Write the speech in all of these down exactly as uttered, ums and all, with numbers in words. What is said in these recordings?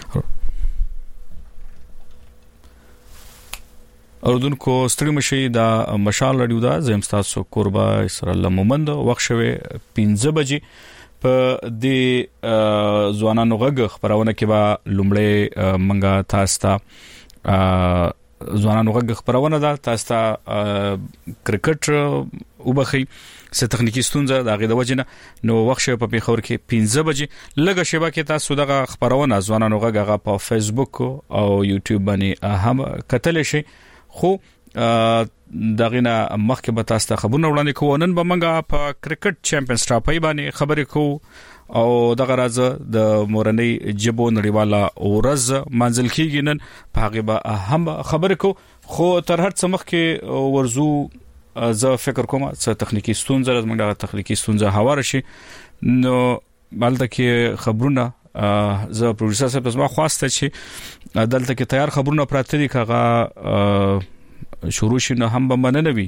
اردوونکو ستړي مشي دا مشال رادیو دا زم تاسو قربا سره الله مومند وخت شوه پنځه بجې په د ځوانانو غږ خبرونه کې با لومړی منګه تاسو ته ځوانانو غږ خبرونه دا تاسو ته کرکټ وبخي څه تخنیکی ستونزه د غي د وجنه نو وخت شوه په پیښور کې پنځه بجې لږه شبا کې تاسو دغه خبرونه ځوانانو غږ په فیسبوک او یوټیوب باندې هم کتل شي خو دغه نه مخکې به تاسو ته خبرونه وړاندې کوو نن به موږ په کرکټ چمپیونز ټراپي باندې خبرې کوو او دغه راز د مورنۍ جبو نړیواله ورځ منځل کېږي نن په هغه به هم خبرې کوو خو تر هر څه مخکې ورزو زه فکر کوم چې تخنیکی ستونزه موږ د تخنیکی ستونزه هواره شي نو بلته کې خبرونه زه پروډوسر صاحب زما خواسته چې دلته کې تیار خبرونه پراته دي کغه شروع شي نه هم به مننوي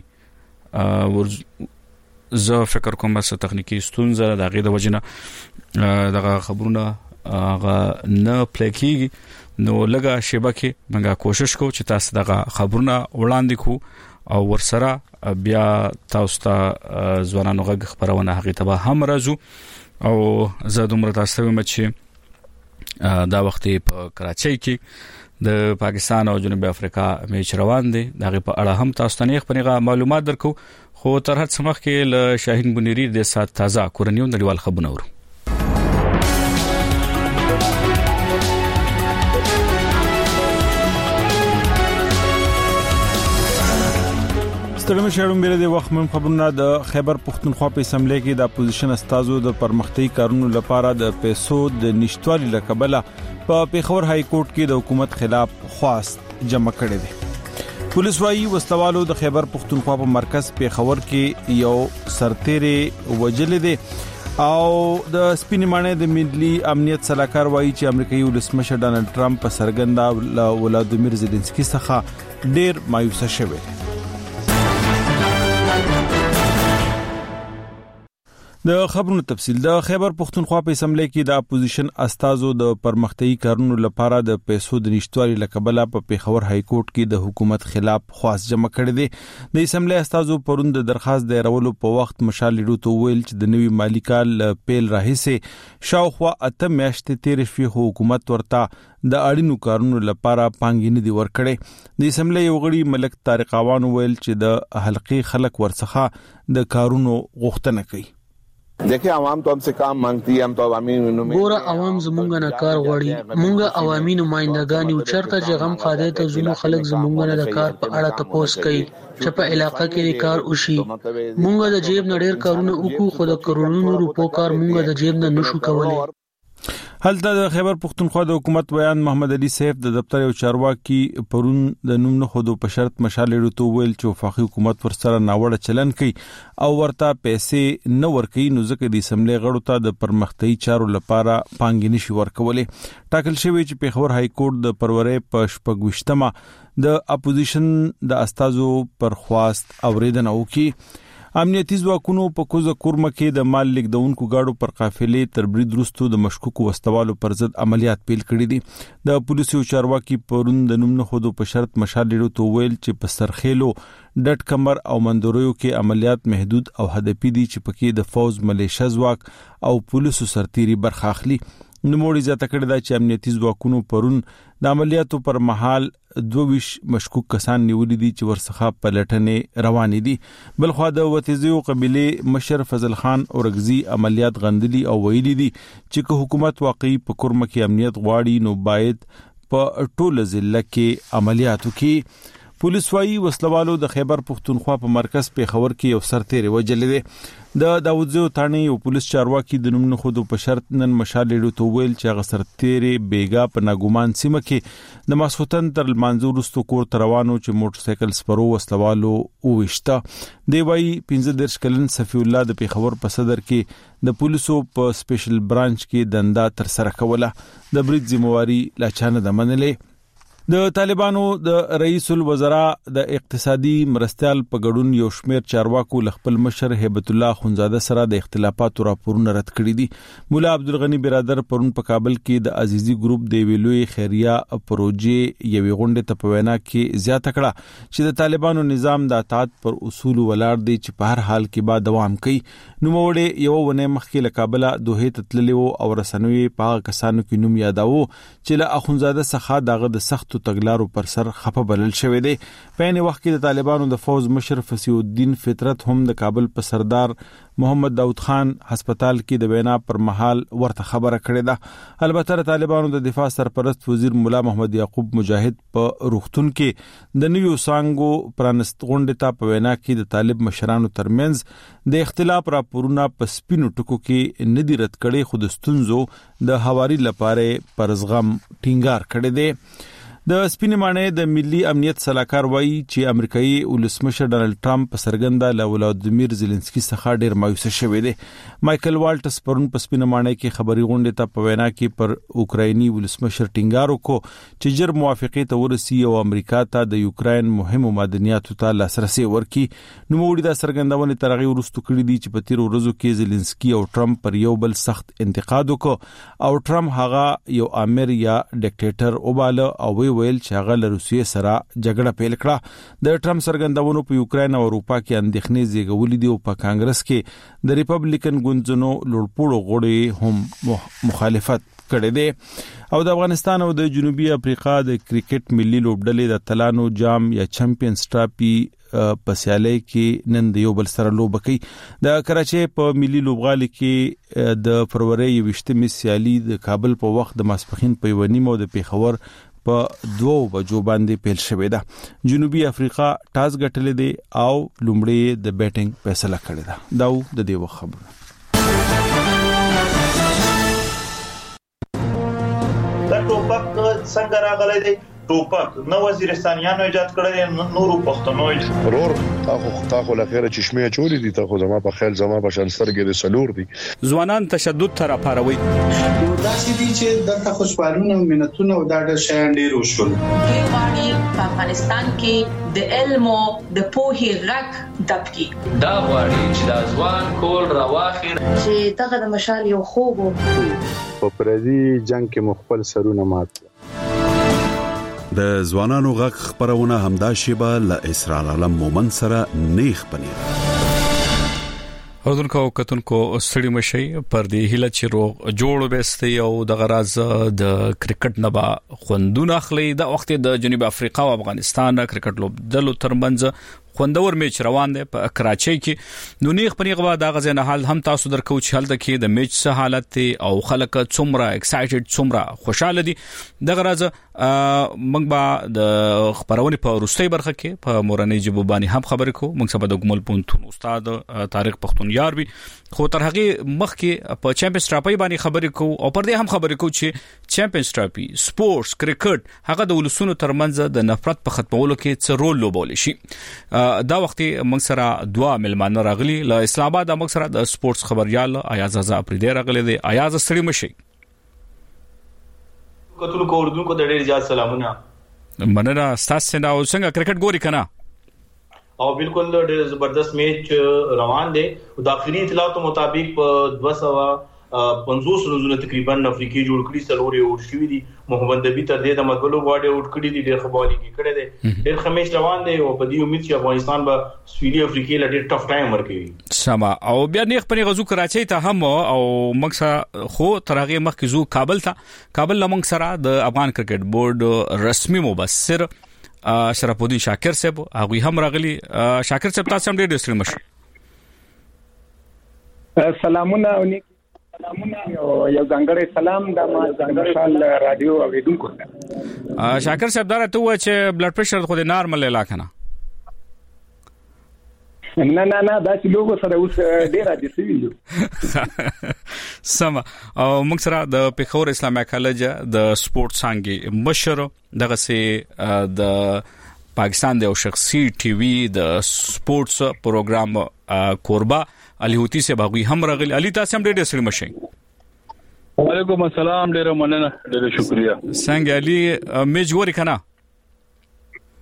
زه فکر کوم چې تخنیکی ستونزه د غي د وجنه دغه خبرونه هغه نه پلیکيږي نو لګه شبکه موږ کوشش کوو چې تاسو دغه خبرونه وړاندې کو او ورسره بیا تاسو ته ځوانانو غږ خبرونه هغه ته هم راځو او زه دومره تاسو ته مچ دا وخت په کراچۍ کې د پاکستان او جنوبي افریقا میچ روان دي دغه په اړه هم تاسو ته نه خبرونه معلومات درکو خو تر هڅه مخ کې ل شاهین بنيري د سات تازه کورنیو نړیوال خبرونه ورو ستړي مشرون بیره د وخت من خبرونه د خیبر پختونخوا په اسمبلی کې د اپوزیشن استازو د پرمختي کارونو لپاره د پیسو د نشټوالي لکبله په پیښور های کورټ کې د حکومت خلاف خواست جمع کړي دي پولیس وايي وسلوالو د خیبر پختونخوا په مرکز پیښور کې یو سرتيري وجل دي او د سپینمانه د ملي امنیت صلاحکار وايي چې امریکایي ولسمشر ډانلډ ټرمپ په سرګندا ولادیمیر زيلنسکي څخه ډېر مایوسه شوی د خبرونو تفصیل د خیبر پختونخوا په اسمبلی کې د اپوزیشن استازو د پرمختي کارونو لپاره د پیسو د نشټوالي لکبله په پیښور های کورټ کې د حکومت خلاف خواست جمع کړي دي د اسمبلی استازو پروند د درخواست د رولو په وخت مشالېډو ته ویل چې د نوي مالی کال پیل راهیسه شاوخوا اته میاشتې تیر شوی حکومت ورته د اړینو کارونو لپاره پانګې نه دی ورکړي د اسمبلی یو غړي ملک طارق اوان ویل چې د حلقې خلک ورڅخه د کارونو غوښتنه کوي देखिए عوام तो हमसे काम मांगती है हम तो عوامي ګوره عوام زمونږ نه کار غواړي مونږ عوامي نمائندګان یو چرته چې غم خاده ته زونو خلک زمونږ نه د کار په اړه تپوس کوي چې په علاقې کې کار وشي مونږ د جیب نړیر کارونه وکړو خو د کرونو روپو کار مونږ د جیب نه نشو کولای هلته د خیبر پختونخوا د حکومت بیان محمد علي سیف د دفتر او چارواکي پرون د نوم نه خودو په شرط مشالېډو تو ویل چې وفاقي حکومت ورسره ناوړه چلن کوي او ورته پیسې نه ورکوي نو ځکه د اسمبلی غړو ته د پرمختي چارو لپاره پانګې نشي ورکولې ټاکل شوی چې پیښور های کورټ د پرورې په شپږشتمه د اپوزیشن د استازو پر خواست اوریدنه وکړي امنیتي ځواکونو په کوزه کورمه کې د مال لیکدونکو گاډو پر قافلې تر برید وروسته د مشکوکو وسوالو پر ضد عملیات پیل کړي دي د پولیسو چارواکي پرون د نوم نه خودو په شرط مشالېډو تو ویل چې په سرخېلو ډټ کمر او مندوریو کې عملیات محدود او هدفي دي چې پکې د فوز ملیشه ځواک او پولیسو سرتيري برخه اخلي نموړي ځته کړی دا چې امنیتي ځواکونو پرون د عملیاتو پر مهال دوه مشکوک کسان نیولې دي چې ورڅخه پلټنې روانې دي بلخو د وتیزیو قبيله مشر فضل خان اورغزي عملیات غندلي او ویلي دي چې حکومت واقعي په کورمه کې امنیت غواړي نو باید په ټوله ضلع کې عملیاتو کې پولیس وايي وسلوالو د خیبر پختونخوا په مرکز پیښور کې یو سرتيري وجل دي د داوودزو تانی او پولیس چارواکي د نوم نه خودو په شرط نن مشالېډو تو ویل چې غ سرتيري بیګا په ناګومان سیمه کې د ماسوتن تر منځور رستو کور تروانو چې موټر سایکل سپرو وسلوالو اوښتا دی وايي پنځه درش کلن صفی الله د پیښور په صدر کې د پولیسو په سپیشل برانچ کې دنده تر سره کوله د برید ذمہواری لا چانه د منلې د طالبانو د رئیس الوزرا د اقتصادي مرستيال په ګډون یو شمېر چارواکو خپل مشر هیبت الله خونزاده سره د اختلافاتو راپورونه رد کړی دي. مولا عبدالغنی برادر پرون په کابل کې د عزیزي ګروپ د ویلوي خیریه پروژې یوې غونډې ته په وینا کې زیاته کړه چې د طالبانو نظام د اطاعت پر اصول ولاړ دی چې په هر حال کې به دوام کوي. نو موړې یو ونه مخکې له کابل دوه ته تللی وو او رسنوي په کسانو کې نوم یاداوه چې له اخونزاده څخه دغه د سخت تګلارو پر سر خپه بلل شوې دي. په یوه وخت کې د طالبانو د فوز مشر فصیح الدین فطرت هم د کابل په سردار محمد داود خان هسپتال کې د وینا پر مهال ورته خبره کړې ده. البته طالبانو د دفاع سرپرست وزیر مولا محمد یعقوب مجاهد په روغتون کې د نیو سانګو پرانست غونډه ته په وینا کې د طالب مشرانو ترمنځ د اختلاف راپورونه په سپینو ټکو کې ندی رد کړي، خو د ستونزو د هواري لپاره پرزغم ټینګار کړي دي. د سپینې معنی د ملي امنیت صلاحکار وایي چې امریکایي ولسمشر ډانلډ ټرمپ په سرګنده له ولادیمیر زيلنسکي څخه ډیر مایوس شوی دی. مایکل والټس پرون په سپینې معنی کې خبري غونډه ته په وینا کې پر اوکرایني ولسمشر ټینګار وکړ چې جر موافقه ته ورسي او امریکا ته د یوکرين مهمو معدنیاتو ته لاسرسي ورکړي. نو موږ د سرګندونه ترغي ورستو کړی دي چې په تیر ورځو کې زيلنسکي او ټرمپ پر یو بل سخت انتقاد وکړ او ټرمپ هغه یو امر یا ډیکټیټر وباله او ویل چې هغه له روسیې سره جګړه پیل کړه. د ټرمپ سرګندونو په یوکرين او اروپا کې اندېښنې زیږولې دي او په کانګرس کې د ریپبلیکن ګوندونو لوړپوړو غړي هم مخالفت کړي دي. او د افغانستان او د جنوبي افریقا د کرکټ ملي لوبډلې د تلانو جام یا چمپیونز ټرافي په سیالي کې نن د یو بل سره لوب کوي. د کراچۍ په ملي لوبغالي کې د فروری یوشتمې سیالي د کابل په وخت د ماسپخین په ونیمو د پیښور په دوه بجو باندې پیل شوې ده. جنوبي افریقا ټاس ګټلې دي او لومړی د بیټینګ فیصله کړې ده. دا د دې وخت خبره. دا ټوپک څنګه راغلی دی؟ ټوپک نو وزیرستانیانو ایجاد کړی، نورو پښتنو ضرور تاخو تاخو لخيره چشمه چوری دي، تاخو زما په خیال زما په شان سترګې د سلور دي. ځوانان تشدد تر پاروي دا چې دي چې دغه خوشبالونه او مننتونه او دا د شیان ډیر وشول. کې واړی په افغانستان کې د علم او د پوهې غږ دبکی دا واړی چې د ځوان کول راواخیر چې دغه د مشال یو خوب په پردي جنگ کې مخبل سرونه مات. د ځوانانو غږ خبرونه همدا شیبه ل اسرار علم مومن سره نیخ پنیر. اردوونکو کتونکو ستړي مشي پر دې هله چې روغ جوړ وبستي او د غراز د کرکټ نبا خوندونه اخلي. د وخت د جنوب افریقا او افغانستان کرکټ لوب دلو ترمنځ خوندور میچ روان دی په کراچۍ کې. نو نیغ پنیغه با د غزن حال هم تاسو درکو چې حالت کې د میچ سه حالت او خلک څومره ایکسایټډ څومره خوشاله دي. د غراز موږ با د خبرونه په روستۍ برخه کې په مورنۍ جبوبانی هم خبرې کو. موږ سبا د ګمل پونتون استاد طارق پختونیار وي، خو تر هغه مخ کې په چمپیونز ټرافي باندې خبرې کو او پر دې هم خبرې کو چې چمپیونز ټرافي سپورتس کرکټ هغه د ولسونو ترمنځ د نفرت په ختمولو کې څه رول لوبول شي. دا وخت موږ سره دوا ملمانه راغلي له اسلام آباد. موږ سره د سپورتس خبريال ایاز ازا پردې راغلي دي. ایاز ستړي مشي. کتل کو اردو کو د ډېر زیات سلامونه. مننه تاسو نه او څنګه کرکټ ګوري کنه؟ او بالکل ډېر زبردست میچ روان دی. د اخري اطلاعاتو مطابق په دوه سوه پنځوس روزونه تقریبا افریقي جوړ کړی سلوري او شوی دي. محمد نبی تر دې د مګلو واډه اوټ کړی دي، ډېر خبالي کې کړی دي، ډېر خمیش روان دی او په دې امید چې افغانستان به سویلي افریقا له ډېر ټف ټایم ورکوي. سما او بیا نیغ پنی غزو کراچۍ ته هم او مکسه خو ترغه مخ کې زو کابل ته کابل لمنګ سره د افغان کرکټ بورډ رسمي مبصر اشرف الدین شاکر صاحب هغه هم راغلي. شاکر صاحب تاسو هم ډېر ستړي مشه. سلامونه او نیک یو ځانګړی سلام د ما ځانګړی رادیو اوریدونکو ته. شاکر صاحب دا ته و چې بلډ پريشر خو د نارمل علاقه نه نه نه نه دا چې لوګو سره اوس ډیر عادي شوی دی. سم او موږ سره د پیښور اسلامي کالج د سپورت څنګه مشر دغه سي د پاکستان د شخصي ټي وي د سپورتس پروګرام کوربا علي هوتی سے باغوي هم راغلي. علي تاسو هم ډېر سره مشي. وعلیکم السلام، ډېر مننه، ډېر شکریا. څنګه علي میچ ګوري کنه؟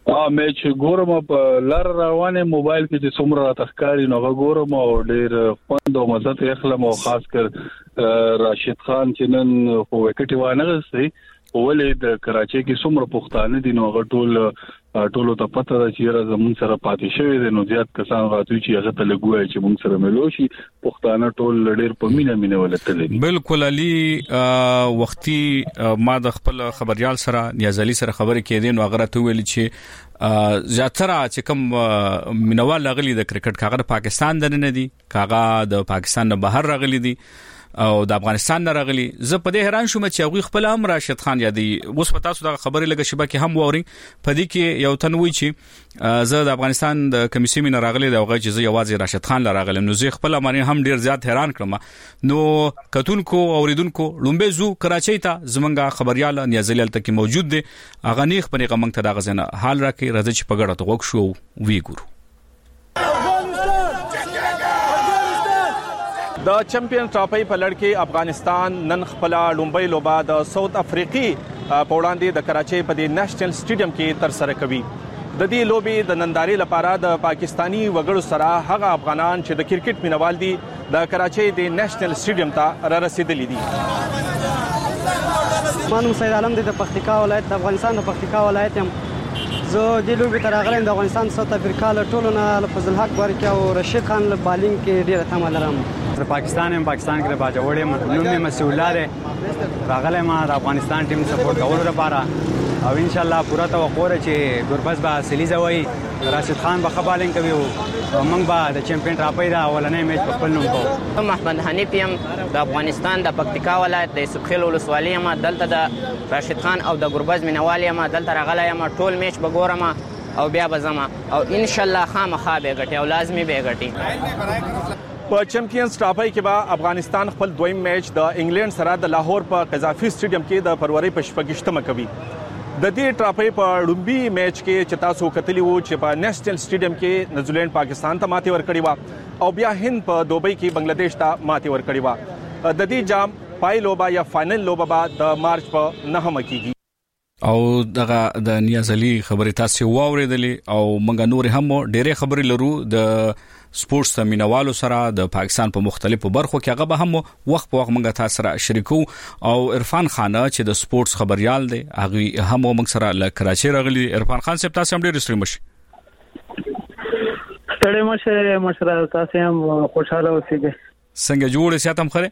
ا مې ګورم په لار روانه موبایل کې چې څومره تخکاری نو ګورم او ډېر خوند او مزه ته اخلم او خاص کر راشد خان چې نن په وکټ وانه غسي ولې د کراچۍ کې څومره پښتانه دي نو ټول ټولو ته پته ده چې را زمون سره پاتې شوی دي نو زیات کسان راځي چې هغه ته لګوي چې مونږ سره ملوشي پښتانه ټول ډېر په مینه مینه ولته دي. بالکل علي وختي ما د خپل خبريال سره نیاز علي سره خبرې کېدې نو هغه ته ویل چې زیاتره چې کوم مینوال غلي د کرکټ کاغه پاکستان د نه دي کاغه د پاکستان نه بهر راغلي دي او د افغانستان نه راغلي. زه په دې حیران شوم چې هغه خپل هم راشد خان یادي اوس پتا سو د خبرې لګه شبکه کې هم ووري په دې کې یو تنوي چې زه د افغانستان د کمیسیون نه راغلي دا هغه چې زه یوازې راشد خان لراغلم نو زه خپل معنی هم ډیر زیات حیران کړم. نو کتونکو اوریدونکو لومبه زو کراچۍ ته زمونږه خبريال نیازل تل کې موجود دي اغه نیخ پنې غمنګ ته دا غزنه حال راکې راځي چې پګړه ته وښ شو وی ګورو. د چمپیون ټرافي په لړ کې افغانستان نن خپل لومبۍ لوبه د ساوث افریقي په وړاندې د کراچۍ په د نېشنل سټیډیم کې تر سره کوي. د دې لوبې د ننداري لپاره د پاکستانی وګړو سره هغه افغانان چې د کرکټ مینوال دي د کراچۍ د نېشنل سټیډیم ته را رسیدلي دي. مانو سید عالم د پکتیکا ولایت د افغانستان د پکتیکا ولایت هم زه د لوبې تر هغه د افغانستان ساوث افریقا له ټولو نه فضل حق ورکه او رشید خان له بالینګ کې ډیره تمه لرم. پاکستان هم پاکستان کې باجوړې مطلوب مسؤلیت راغله ما د افغانستان ټیم سپورټ کول لپاره او ان شاء الله پورا توقع لري چې ګوربز به سلیزه وای راشد خان به خبالین کوي او موږ به د چمپیون ټرافي دا اولنې میچ په خپل نوم کوو. محمد حنیف یم د افغانستان د پکتیکا ولایت د سوخیل ولسوالۍ ما دلته د راشد خان او د ګوربز مینوال ما دلته راغله ما ټول میچ به ګورم او بیا به زما او ان شاء الله خامخا به ګټي او لازمي به ګټي. په چمپیونز ټرافي کې به افغانستان خپل دویم میچ د انګلند سره د لاهور په قذافي سټیډیم کې د فروری په شپږشتمه کوي. د دې ټرافي په لومبي میچ کې چې تاسو کتلی وو چې په نېشنل سټیډیم کې نیوزیلند پاکستان ته ماتې ورکړې و او بیا هند په دوبۍ کې بنگلاديش ته ماتې ورکړې و. د دې جام پای لوبه یا فائنل لوبه به د مارچ په نهمه کېږي. او دغه د نیاز علي خبرې تاسو واوریدلې او موږ نور هم ډېرې خبرې لرو د سپورتس تمینوالو سره د پاکستان په مختلفو برخو کې هغه به هم وخت په وخت موږ تاسو سره شریکو او عرفان خان چې د سپورتس خبريال دی هغه هم موږ سره ل کراچۍ راغلي. عرفان خان صاحب تاسو هم ډېر ستړي مشي. ستړي مشه مشره تاسو هم خوشاله اوسئ. څنګه جوړ ساتم خره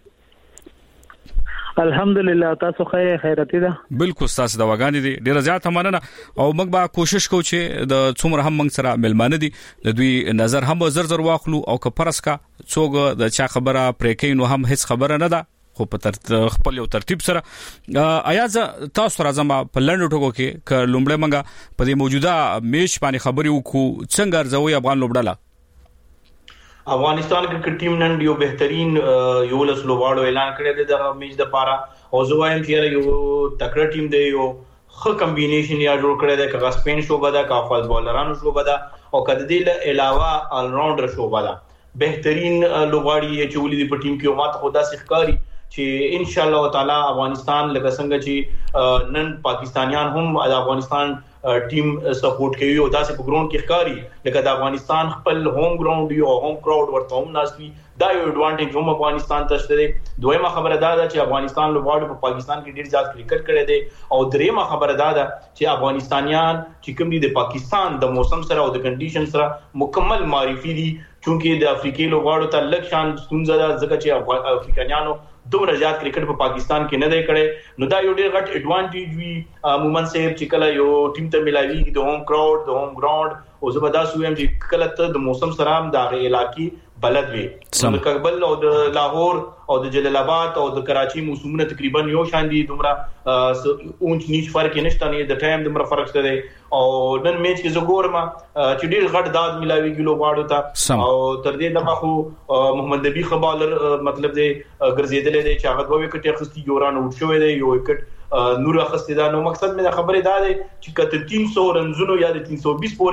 الحمدلله تاسو خیر خیرتی ده. بالکل تاسو د واغان دي ډیره زیات مننه او موږ به کوشش کوو چې د څومره هم موږ سره ملمانه دي د دوی نظر هم زر زر واخلو او که پرسکا څوګ د چا خبره پرې کین نو هم هیڅ خبره نه ده خو په تر خپل یو ترتیب سره آیا تاسو راځم په لندن ټکو کې ک لومړی منګه په دې موجوده میچ باندې خبري وکړو څنګه ارزوي افغان لوبډاله. افغانستان کرکټ ټیم نن یو بهترین یو لسلو واړو اعلان کړی دی د میچ د پاره او زه وایم چې یو تکړه ټیم دی یو خو کمبینیشن یا جوړ کړی دی که سپین شوبه ده که فاست بالرانو شوبه ده او کله دې علاوه آل راونډر شوبه ده بهترین لوبغاړي چې ولې په ټیم کې ماته خدا سخکاری چې ان شاء الله تعالی افغانستان لکه څنګه چې نن پاکستانیان هم د افغانستان ټیم سپورټ کوي او داسې په ګراوند کې ښکاری لکه د افغانستان خپل هوم ګراوند یو هوم کراود ورته هم ناسوي دا یو اډوانټیج هم افغانستان ته شته. دویمه خبره دا ده چې افغانستان لوبغاړي په پاکستان کې ډیر زیات کرکټ کړي دي او دریمه خبره دا ده چې افغانستانیان چې کوم دي د پاکستان د موسم سره او د کنډیشن سره مکمل معرفي دي چونکه د افریقي لوبغاړو ته لږ شان ستونزه ده ځکه چې افریقایانو دومره زیات کرکټ په پاکستان کې نه دی کړي نو دا یو ډیر غټ اډوانټیج وی مومن صاحب چې کله یو ټیم ته ملایوي د هوم کراود د هوم ګراوند او زبردست ویم چې کله ته د موسم سره هم د علاقې بلد وي د کابل او د لاهور او د جلال آباد او د کراچي موسمونه تقریبا یو شان دي دومره اونچ نیچ فرق نشته نه د ټایم دومره فرق شته او نن میچ کې زګورما چې ډیر غټ داد ملاوي ګلو واړو ته او تر دې دغه خو محمد نبی خبالر مطلب دې ګرځیدل دي چې هغه دوه وکټ اخستي یوران وټ شوې دي یو وکټ نور اخستي دا نو مقصد مې خبره دا ده چې کته تین سو رنزونو یا د تین سو بیس پورې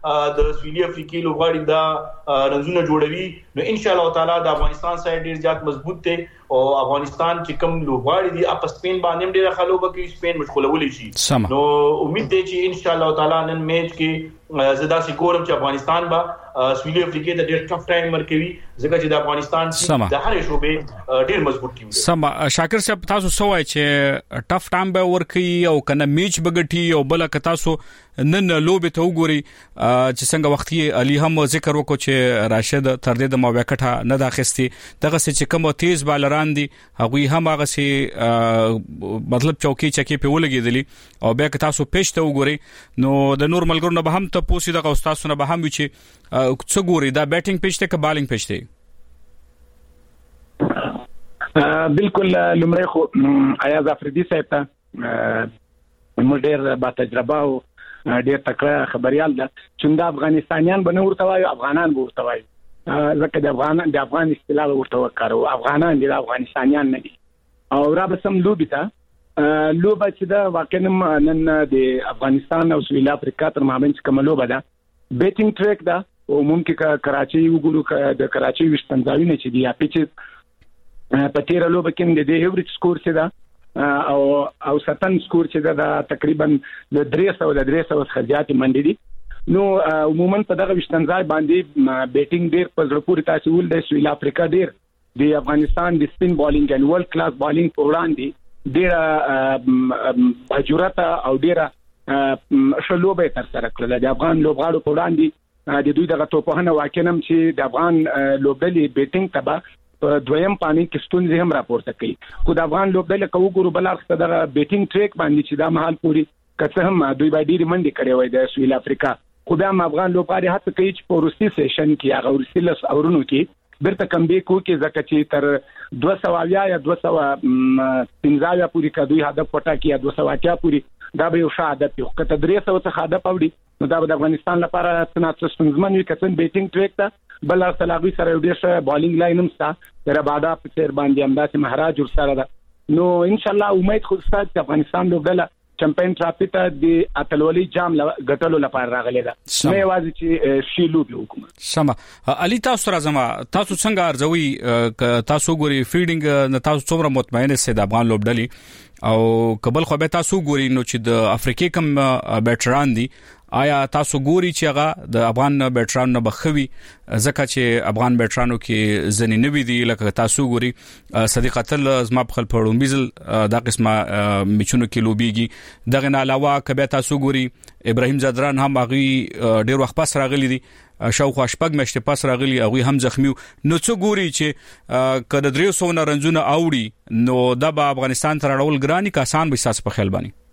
د سویلي افریقي لوبغاړي دا رنزونه جوړوي نو ان شاء الله تعالی د افغانستان سایډ ډیر زیات مضبوط دی او افغانستان چې کوم لوبغاړي دي اپ سپین باندې ډیر خلوبه کې سپین مشغولول شي نو امید دی چې ان شاء الله تعالی نن میچ کې زدا سکورم چې افغانستان با سویلي افریقا ته ډیر ټف ټایم ورکوي ځکه چې د افغانستان د هر شوبې ډیر مضبوط ټیم دی سم شاکر صاحب تاسو سوای چې ټف ټایم به ورکي او کنه میچ بغټي او بل ک تاسو نن لوبه ته وګوري چې څنګه وختي علي هم ذکر وکړو چې راشد تر دې د موقعه نه داخستي دغه چې کوم تیز بالران دي هغه هم هغه سي مطلب چوکي چکی په ولګیدلی او بیا ک تاسو پېښ ته وګوري نو د نور ملګرو نه به هم ته پوسی دغه استادونه به هم وي چې څه ګوري دا بیټینګ پېچ ته ک بالینګ پېچ ته بالکل لمړی خو ایاز افریدي صاحب ته مډیر با تجربه او ډیر تکړه خبريال ده چې د افغانستانیان بنه ورته وایي افغانان ورته وایي ځکه د افغان د افغان اصطلاح ورته وکړو افغانان دي افغانستانیان نه دي او را به سم لوبي ته لوبه چې دا واقعا نن د افغانستان او سویل افریقا تر مابین کوم لوبه ده بیټینګ ټریک ده او ممکن کراچي وګورو د کراچي وشتنځاوي نه چې دی اپیچ په تیر لوبه کې د ایوریج سکور چې دا او او ستن سکور چې دا تقریبا د درې سوه د درې سوه خرجات منډي دي نو عموما په دغه وشتنځای باندې بیټینګ ډیر په زړه پورې تاسو ول د سویل افریقا ډیر د افغانستان د سپین بالینګ ان ورلد کلاس بالینګ په وړاندې ډیر بجورت او ډیر شلوبه تر سره کړل د افغان لوبغاړو په وړاندې د دوی دغه توپخانه واقعا چې د افغان لوبډلې بیټینګ تبا په دویم پانی کې ستونزې هم راپورته کړي خو د افغان لوبډلې کوو ګورو بل اخته دغه بیټینګ ټریک باندې چې دا محل پوری کڅه هم دوی باندې ډېری منډي کړي وای د سویل افریقا خو بیا افغان لوبغاړي هڅه کوي چې په روسي سیشن کې هغه روسي لس اورونو کې برته کم به کو کې ځکه چې تر دوه سوه یا دوه سوه پنځه پوری کا دوی هدف پټا کې یا دوه سوه اتیا پوری دا به یو شاده په کته درې سوه څخه هدف اوړي نو دا د افغانستان لپاره څنګه څنګه وي کتن بیټینګ ټریک ته بل سلاغي سره ډیر ښه بالینګ لاین هم ستا تر بعده په تیر باندې امداسه مهاراج ور سره ده نو ان شاء الله امید خو ستاسو چې افغانستان لوبډله چمپیون ټرافي ته د اتلولي جام غټلو لپاره راغلی ده نه یوازې چې شی لوبي حکومت سم علي تاسو راځم تاسو څنګه ارزوي تاسو ګوري فیډینګ نه تاسو څومره مطمئن سئ د افغان لوبډلې او قبل خو به تاسو ګوري نو چې د افریقي کم بیټران دي آیا تاسو ګوري چې هغه د افغان بیټرانو نه بخوي ځکه چې افغان بیټرانو کې ځنی نوي دي لکه تاسو ګوري صدیق قتل زما په خپل پړوم بیزل دا قسمه میچونو کې لوبيږي دغه نه علاوه کبه تاسو ګوري ابراهيم زادران هم هغه ډیر وخت پس راغلي دي شاوخوا شپږ مشته پس راغلي هغه هم زخمی نو څو ګوري چې کله درې سوه نارنجونه اوړي نو د افغانستان تر اړول ګرانی کسان به تاسو په خیال باندې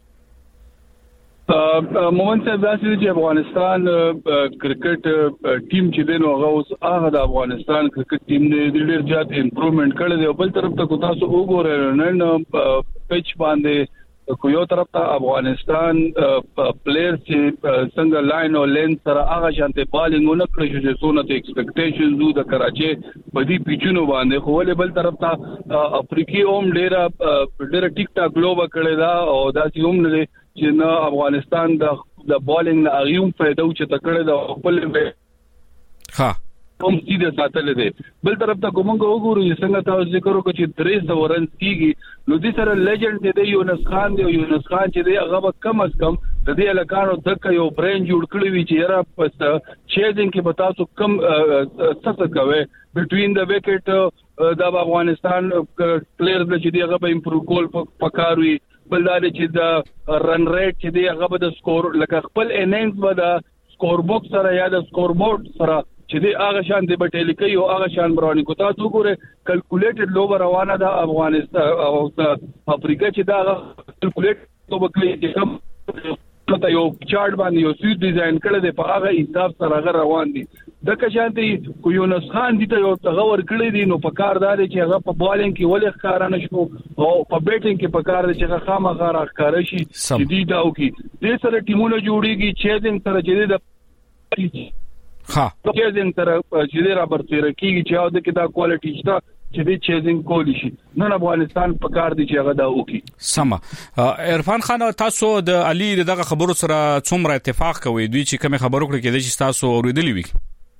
مومن صاحب داسې چې افغانستان کرکټ ټیم چې دی نو هغه اوس هغه د افغانستان کرکټ ټیم نه ډېر زیات امپروومنت کړی دی بل طرف ته تاسو وګورئ نن پچ باندې کو یو طرف ته افغانستان پلیئر چې څنګه لاین او لین سره هغه شانته بالینګ نه کړی چې څونه ته ایکسپیکټیشنز وو د کراچي په دې پیچونو باندې خو ول بل طرف ته افریقي اوم ډیره ډیره ټیک ټاک لوبه کړی دا او داسې هم نه چې نه افغانستان د د بالینګ نه اغیوم فائدہ چې تکړه د خپل ها هم سیده ساتل دي بل طرف ته کومه وګورو چې څنګه تاسو ذکر وکړو چې درې سوه رن کیږي نو دې سره لیجنډ دی یونس خان دی یونس خان چې دی هغه کم از کم د دې الکانو دغه یو برین جوړ کړی وی چې را پس چیزینګ کې به تاسو کم څه کوي بټوین د وکټ د افغانستان پلیئر د چې دی هغه به امپروو کول پکاروي بلدار چې د رن ریټ چې دی هغه به د سکور لکه خپل انینګز به د سکور بوکس سره یا د سکور بورډ سره چې دی هغه شان دی به ټیلیکي او هغه شان برانی کو تاسو وګوره کلکولیټډ لوب روانه د افغانستان او افریقا چې دا کلکولیټ لوب کوي چې کوم ته یو چارت باندې یو سویټ ډیزاین کړی دی په هغه حساب سره هغه روان دي د کشانتي کو یونس خان دي ته یو تغور کړی دی نو په کاردار چې هغه په بالینګ کې ولې ښکارا نشو او په بیټینګ کې په کار چې هغه خامخا راښکار شي چې دی دا او کې د سره ټیمونه جوړیږي چې دین سره چې د ها چیزینګ تر چې را برتیر کیږي چې او د کدا کوالټي شته چې د چیزینګ کولی شي نن افغانستان په کار دی چې هغه دا وکړي. سم عرفان خان تاسو د علي دغه خبرو سره څومره اتفاق کوي دوی چې کوم خبرو کړي کې چې تاسو اوریدلی وي؟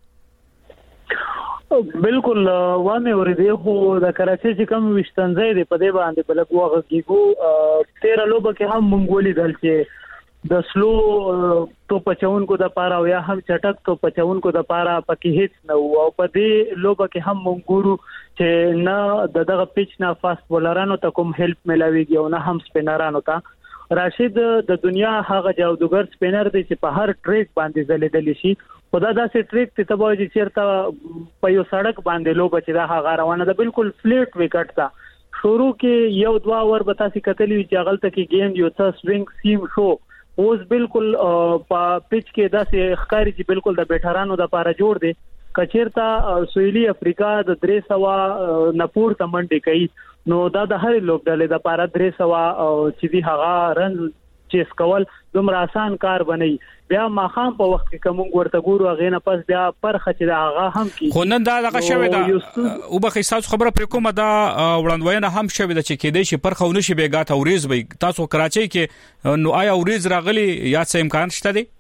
بالکل وامه ورېده خو د کراچۍ چې کوم وشتنځي دی په دې باندې بلک وغه کیګو تیرا لوبه کې هم مونږولي دل چې د سلو تو پچاونکو د پاره او یا هم چټک تو پچاونکو د پاره پکې هیڅ نه او په دې لوبه کې هم مونږ چې نه دغه پیچ نه فاست بولرانو ته کوم هیلپ ملاويږي او نه هم سپینرانو ته. راشد د دنیا هغه جادوګر سپینر دی چې په هر ټریک باندې زلیدل شي خدا داسې ټریک ته تبو چې چیرته په یو سړک باندې لوبه چې دا هغه روانه ده بالکل فلیټ وکټ تا شروع کې یو دوا ور بتا سي کتلی چې غلطه کې گیم یو څه سوینګ سیم شو اوس بالکل په پیچ کې داسې ښکاری چې بالکل د بیټرانو د لپاره جوړ دی کچیرتا سویلي افریقا د درې سوا نپور ته منډي کوي نو دا د هر لوبډلې د لپاره درې سوا چې دی هغه رن چیس کول دومره آسان کار بنئ بیا ماخام په وخت کې کوم ورته ګورو هغه نه پس بیا پرخه چې دا هغه هم کی خو نن دا دغه شوی دا او به خصاص خبره پر کومه دا وړاندوینه هم شوی دا چې کې دې شي پرخه ونشي بیګات اوریز وي تاسو کراچۍ کې نو آیا اوریز راغلی یا څه امکان شته دی؟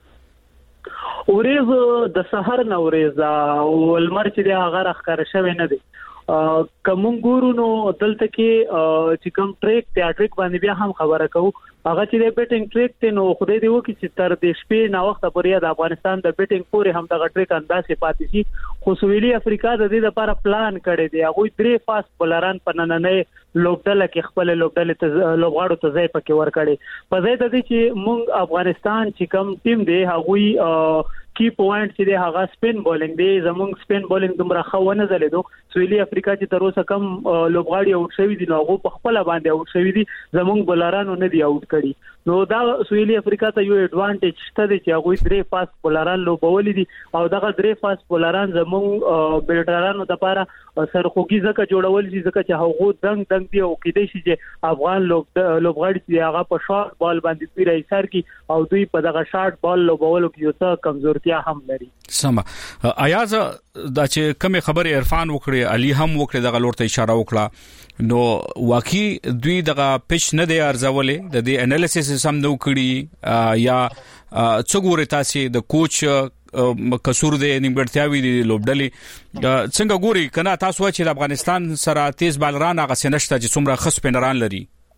اوریز د سحر نه اوریز او المر چې دا هغه راخره شوی نه دی کوم ګورو نو دلته کې چې کوم ټریک تیاتریک باندې بیا هم خبره کوو هغه چې د بیټینګ ټریک ته نو خدای دې وکړي چې تر دې شپې نا وخت پورې د افغانستان د بیټینګ پورې هم دغه ټریک اندازې پاتې شي خو سویلي افریقا د دې لپاره پلان کړی دی هغه درې فاست بولران په نننې لوبډله کې خپل لوبډله ته لوبغاړو ته ځای پکې ورکړي په ځای د دې چې مونږ افغانستان چې کوم ټیم دی هغه کی پوینټ چې دی هغه سپین بولینګ دی زمونږ سپین بولینګ دومره خونه زلیدو سویلي افریقا چې تر اوسه کم لوبغاړي اوټ شوی دي نو هغه په خپل باندې اوټ شوی دي زمونږ بولرانو نه دی اوټ کړي نو دا سویلي افریقا ته یو اډوانټیج شته دی چې هغه درې فاست بولران لوبولې دي او دغه درې فاست بولران زمونږ بیټرانو د لپاره سرخوږي ځکه جوړول شي ځکه چې هغه دنګ دنګ دی او کېدې شي چې افغان لوبغاړي چې هغه په شارټ بال باندې پیری سر کی او دوی په دغه شارټ بال لوبولو کې یو څه کمزورتیا هم لري. سم ایاز دا چې کوم خبره عرفان وکړي علي هم وکړي دغه لور ته اشاره وکړه نو واقعي دوی دغه پیچ نه دی ارزولې د دې انالیسس هم نو کړي یا څنګه تاسو د کوچ کسور دی نیمګړتیاوي دی لوبډلې څنګه ګوري کنه تاسو چې د افغانستان سره تیز بالران هغه سنشته چې څومره خص پنران لري؟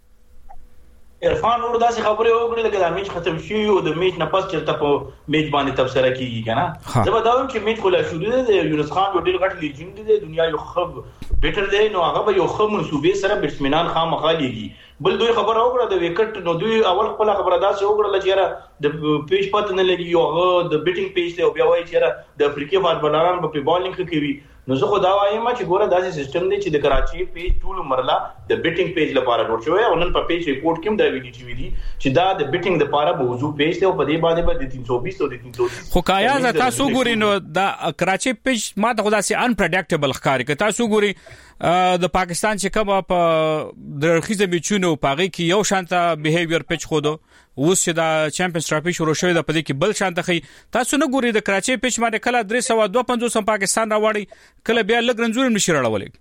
عرفان ور داسې خبره وکړه لکه دا میچ ختم شي او د میچ نه پس چرته په میچ باندې تبصره کیږي کنه زه به دا وایم چې میچ خلا شروع دی یونس خان یو ډیر غټ لیجند دی دنیا یو خب بیټر دی نو هغه به یو خب منسوبې سره بیټسمنان خامخا لیږي بل دوی خبره وکړه د وکټ نو دوی اول خپل خبره داسې وکړه چې یاره د پیچ پات نه لګي یو هغه د بیټینګ پیچ ته بیا وایي چې یاره د افریقي فاربلران په بالینګ کوي نو زه خو دا وایم چې ګوره داسې سیستم دی چې د کراچي پیج ټول مرله د بیټینګ پیج لپاره جوړ شوی او نن په پیج ریپورت کې هم دا ویلي چې ویلي چې دا د بیټینګ لپاره موضوع پیج دی او په دې باندې به د تین سو بیس او د تین سو تیس خو کایا تاسو ګوري نو دا کراچي پیج ما ته خدا سي ان پریډکټیبل ښکاری که تاسو ګوري د پاکستان چې کوم په درخیزه میچونو پاغي کې یو شانته بیهیویر پیج خودو اوس چې دا چمپیونز ټرافي شروع شوی د پدې کې بل شانته خي تاسو نه ګوري د کراچي پیچ باندې کله درې سو دوه پنځوس پاکستان راوړي کله بیا لګ رنزور نشي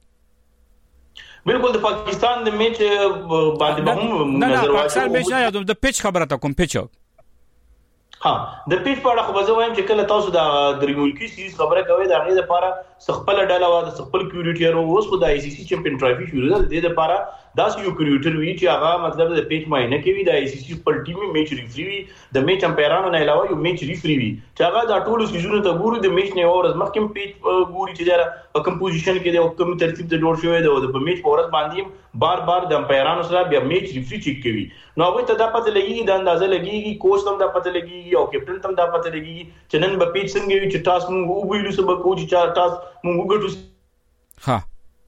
راولې بالکل د پاکستان د میچ باندې به هم نظر واچو پاکستان میچ نه د پیچ خبره تا کوم پیچ ها د پیچ په اړه خو به زه وایم چې کله تاسو د درې ملکی سیریز خبره کوي دا غي د لپاره خپل ډاله وا د خپل کیوریټیر او اوس خو د آی سی سی چمپیون ټرافي شروع ده د دې لپاره داس یو کیوریټر وی چې هغه مطلب د پیچ ماینه کوي د آی سی سی خپل ټیمي میچ ریفری وی د میچ امپایرانو نه علاوه یو میچ ریفری وی چې هغه د ټولو سيزونو ته ګوري د میچ نه اورز مخکې پیچ ګوري چې دا په کوم پوزیشن کې د کوم ترتیب ته جوړ شوی دی او د میچ اورز باندې بار بار د امپایرانو سره بیا میچ ریفری چیک کوي نو هغه ته دا پته لګي د اندازه لګي کوچ هم دا پته لګي او کیپټن هم دا پته لګي چې نن به پیچ څنګه وي چې ټاس موږ ویلو سبا کوچ چې ټاس موږ وګټو ها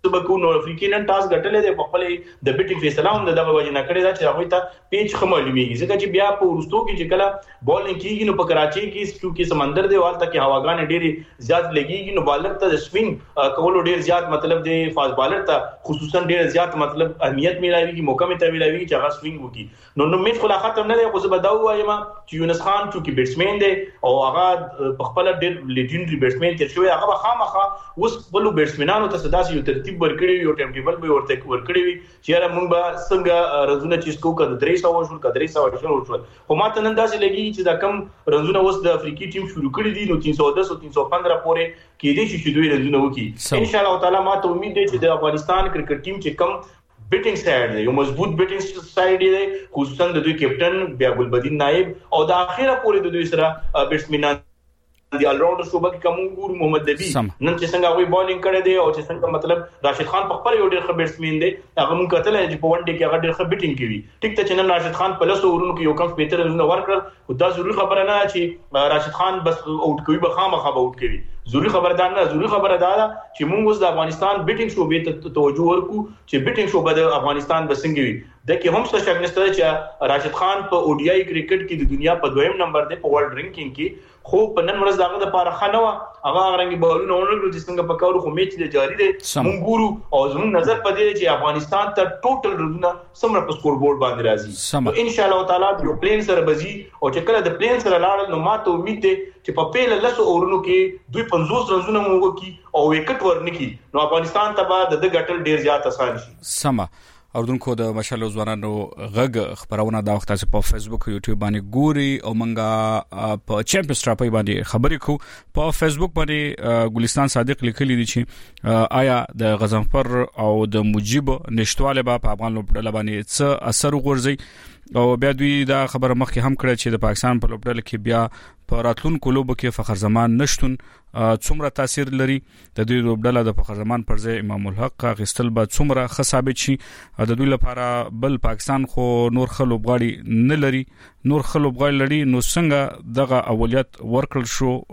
سبکو نو افریقي نن ټاس غټلې د خپل د بیټینګ فیصله هم دغه وجه نه کړی دا چې هغه ته پیچ خمالويږي ځکه چې بیا په ورستو کې چې کله بولینګ کیږي نو په کراچي کې چې سمندر دی والته کې هواګان ډېری زیات لګيږي نو بالر ته د سوینګ کولو ډېر زیات مطلب دی فاست بالر ته خصوصا ډېر زیات مطلب اهمیت ملایوي موقع مته ملایوي چې هغه سوینګ وکړي نو نو میچ خلا ختم نه دی خو زه بداو وایم چې یونس خان چې بیټسمن دی او هغه په خپل ډېر لیجنډري بیټسمن تر شوی هغه خامخا اوس بل بیټسمنانو ته صدا یو ترتیب ورکړي یو ټیم ټیبل به ورته ورکړي وي چې موږ به څنګه رنزونه چې سکو کړه درې سو شول کړه درې سو شول شول خو ماته نن داسې لګي چې دا کم رنزونه اوس د افریقي ټیم شروع کړی دي نو تین سو دس او تین سو پندرہ پورې کې دي چې دوی رنزونه وکړي ان شاء الله تعالی ماته امید ده چې د افغانستان کرکټ ټیم چې کم بیټینګ سایډ دی یو مضبوط بیټینګ سایډ دی خصوصا د دوی کیپټن بیا ګلبدین نائب او د اخیره پورې د دوی سره بیټسمنان دی آل راونډر شوبه کې کوم ګور محمد نبی نن چې څنګه وی بولینګ کړی دی او چې څنګه مطلب راشد خان په خپل یو ډېر ښه بیټسمن دی هغه مونږ کتل چې په ون ډے کې هغه ډېر ښه بیټینګ کوي ټیک ته چې نن راشد خان په لاسو ورونو کې یو کم سپیټر رنونه ورکړل خو دا ضروري خبره نه چې راشد خان بس اوټ کوي به خامخا به اوټ کوي ضروري خبره ده نه ضروري خبره ده چې مونږ اوس د افغانستان بیټینګ شوبې ته توجه ورکو چې بیټینګ شوبه د افغانستان بسنګ وي د کې هم څه شک نشته چې راشد خان په او ډی آی کرکټ کې د دنیا په دویم نمبر دی په ورلد رینکینګ کې خو په نن ورځ دغه د پاره خنوا هغه غرنګي بولونه ورنګل چې څنګه په کارو خو میچ دی جاری دی مونږ ګورو او زموږ نظر پدې چې افغانستان ته ټوټل رونه سمره په سکور بورډ باندې راځي ان شاء الله تعالی د پلین سره بزي او چې کله د پلین سره لاړ نو ماته امید ده چې په پیل لاسو اورونو کې دوی پنځوس رنونه مو وکي او وکټ ورنکي نو افغانستان ته به د غټل ډیر زیات آسان شي سما اردوونکو د مشالو ځوانانو غږ خبرونه دا وخت په فیسبوک او یوټیوب باندې ګوري او منګه په چمپیونز ټراپي باندې خبرې کو په فیسبوک باندې ګلستان صادق لیکلی دي چې آیا د غزنفر او د مجيب نشټواله په افغان لوبډله باندې څه اثر وغورځي او بیا دوی دا خبره مخکې هم کړه چې د پاکستان په لوبډله کې بیا په راتلونکو لوبو کې فخر زمان نشټون څومره تاثیر لري د دوی لوبډله د فخر زمان پر ځای امام الحق غستل به څومره ښه ثابت شي د دوی لپاره بل پاکستان خو نور خلوب غاړي نه لري نور خلوب غاړي لري نو څنګه دغه اولیت ورکړل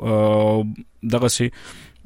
شو دغه سي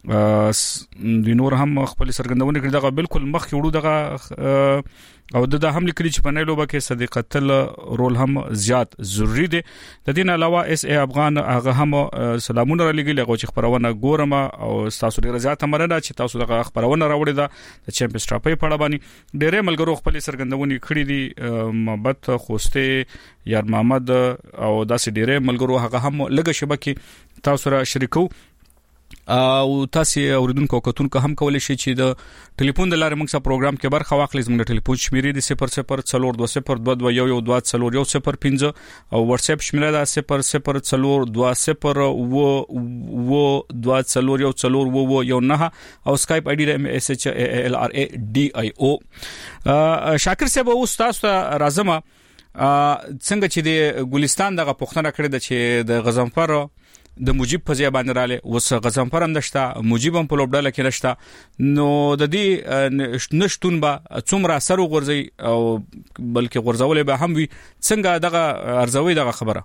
د نور هم خپل سرګندونه کړي دغه بالکل مخ کې وړو دغه او د هم لیکلي چې په نه لوبه کې صدیق قتل رول هم زیات ضروری دی د دې علاوه اس ای افغان هغه هم سلامونه را لګي لغه چې خبرونه ګورم او تاسو ډیر زیات مرنه چې تاسو دغه خبرونه راوړی دا د چمپیونز ټراپي په اړه باندې ډېرې ملګرو خپل سرګندونه کړي دي محبت خوسته یار محمد او داسې ډېرې ملګرو هغه هم لګه شبکه تاسو را شریکو او تاسو اوریدونکو کتونکو هم کولای شئ چې د ټلیفون د لارې موږ سره پروګرام کې برخه واخلئ زموږ د ټلیفون شمیرې د صفر صفر څلور دوه صفر دوه دوه یو یو دوه څلور یو صفر پنځه او واتس اپ شمیره ده صفر صفر څلور دوه صفر و و دوه څلور یو څلور و و یو نه او سکایپ آی ډی د ام اس ایچ ای ال ار ای ډی آی او شاکر صاحب اوس تاسو راځم څنګه چې د ګلستان دغه پښتنه کړې ده چې د غزنفر د مجيب په ځای باندې رااله وس غزنفر هم نشته مجيب هم په لوبډاله کې نشته نو د دې نشټون به څومره اثر وغورځي او بلکې غورځول به هم وي څنګه دغه ارزوي دغه خبره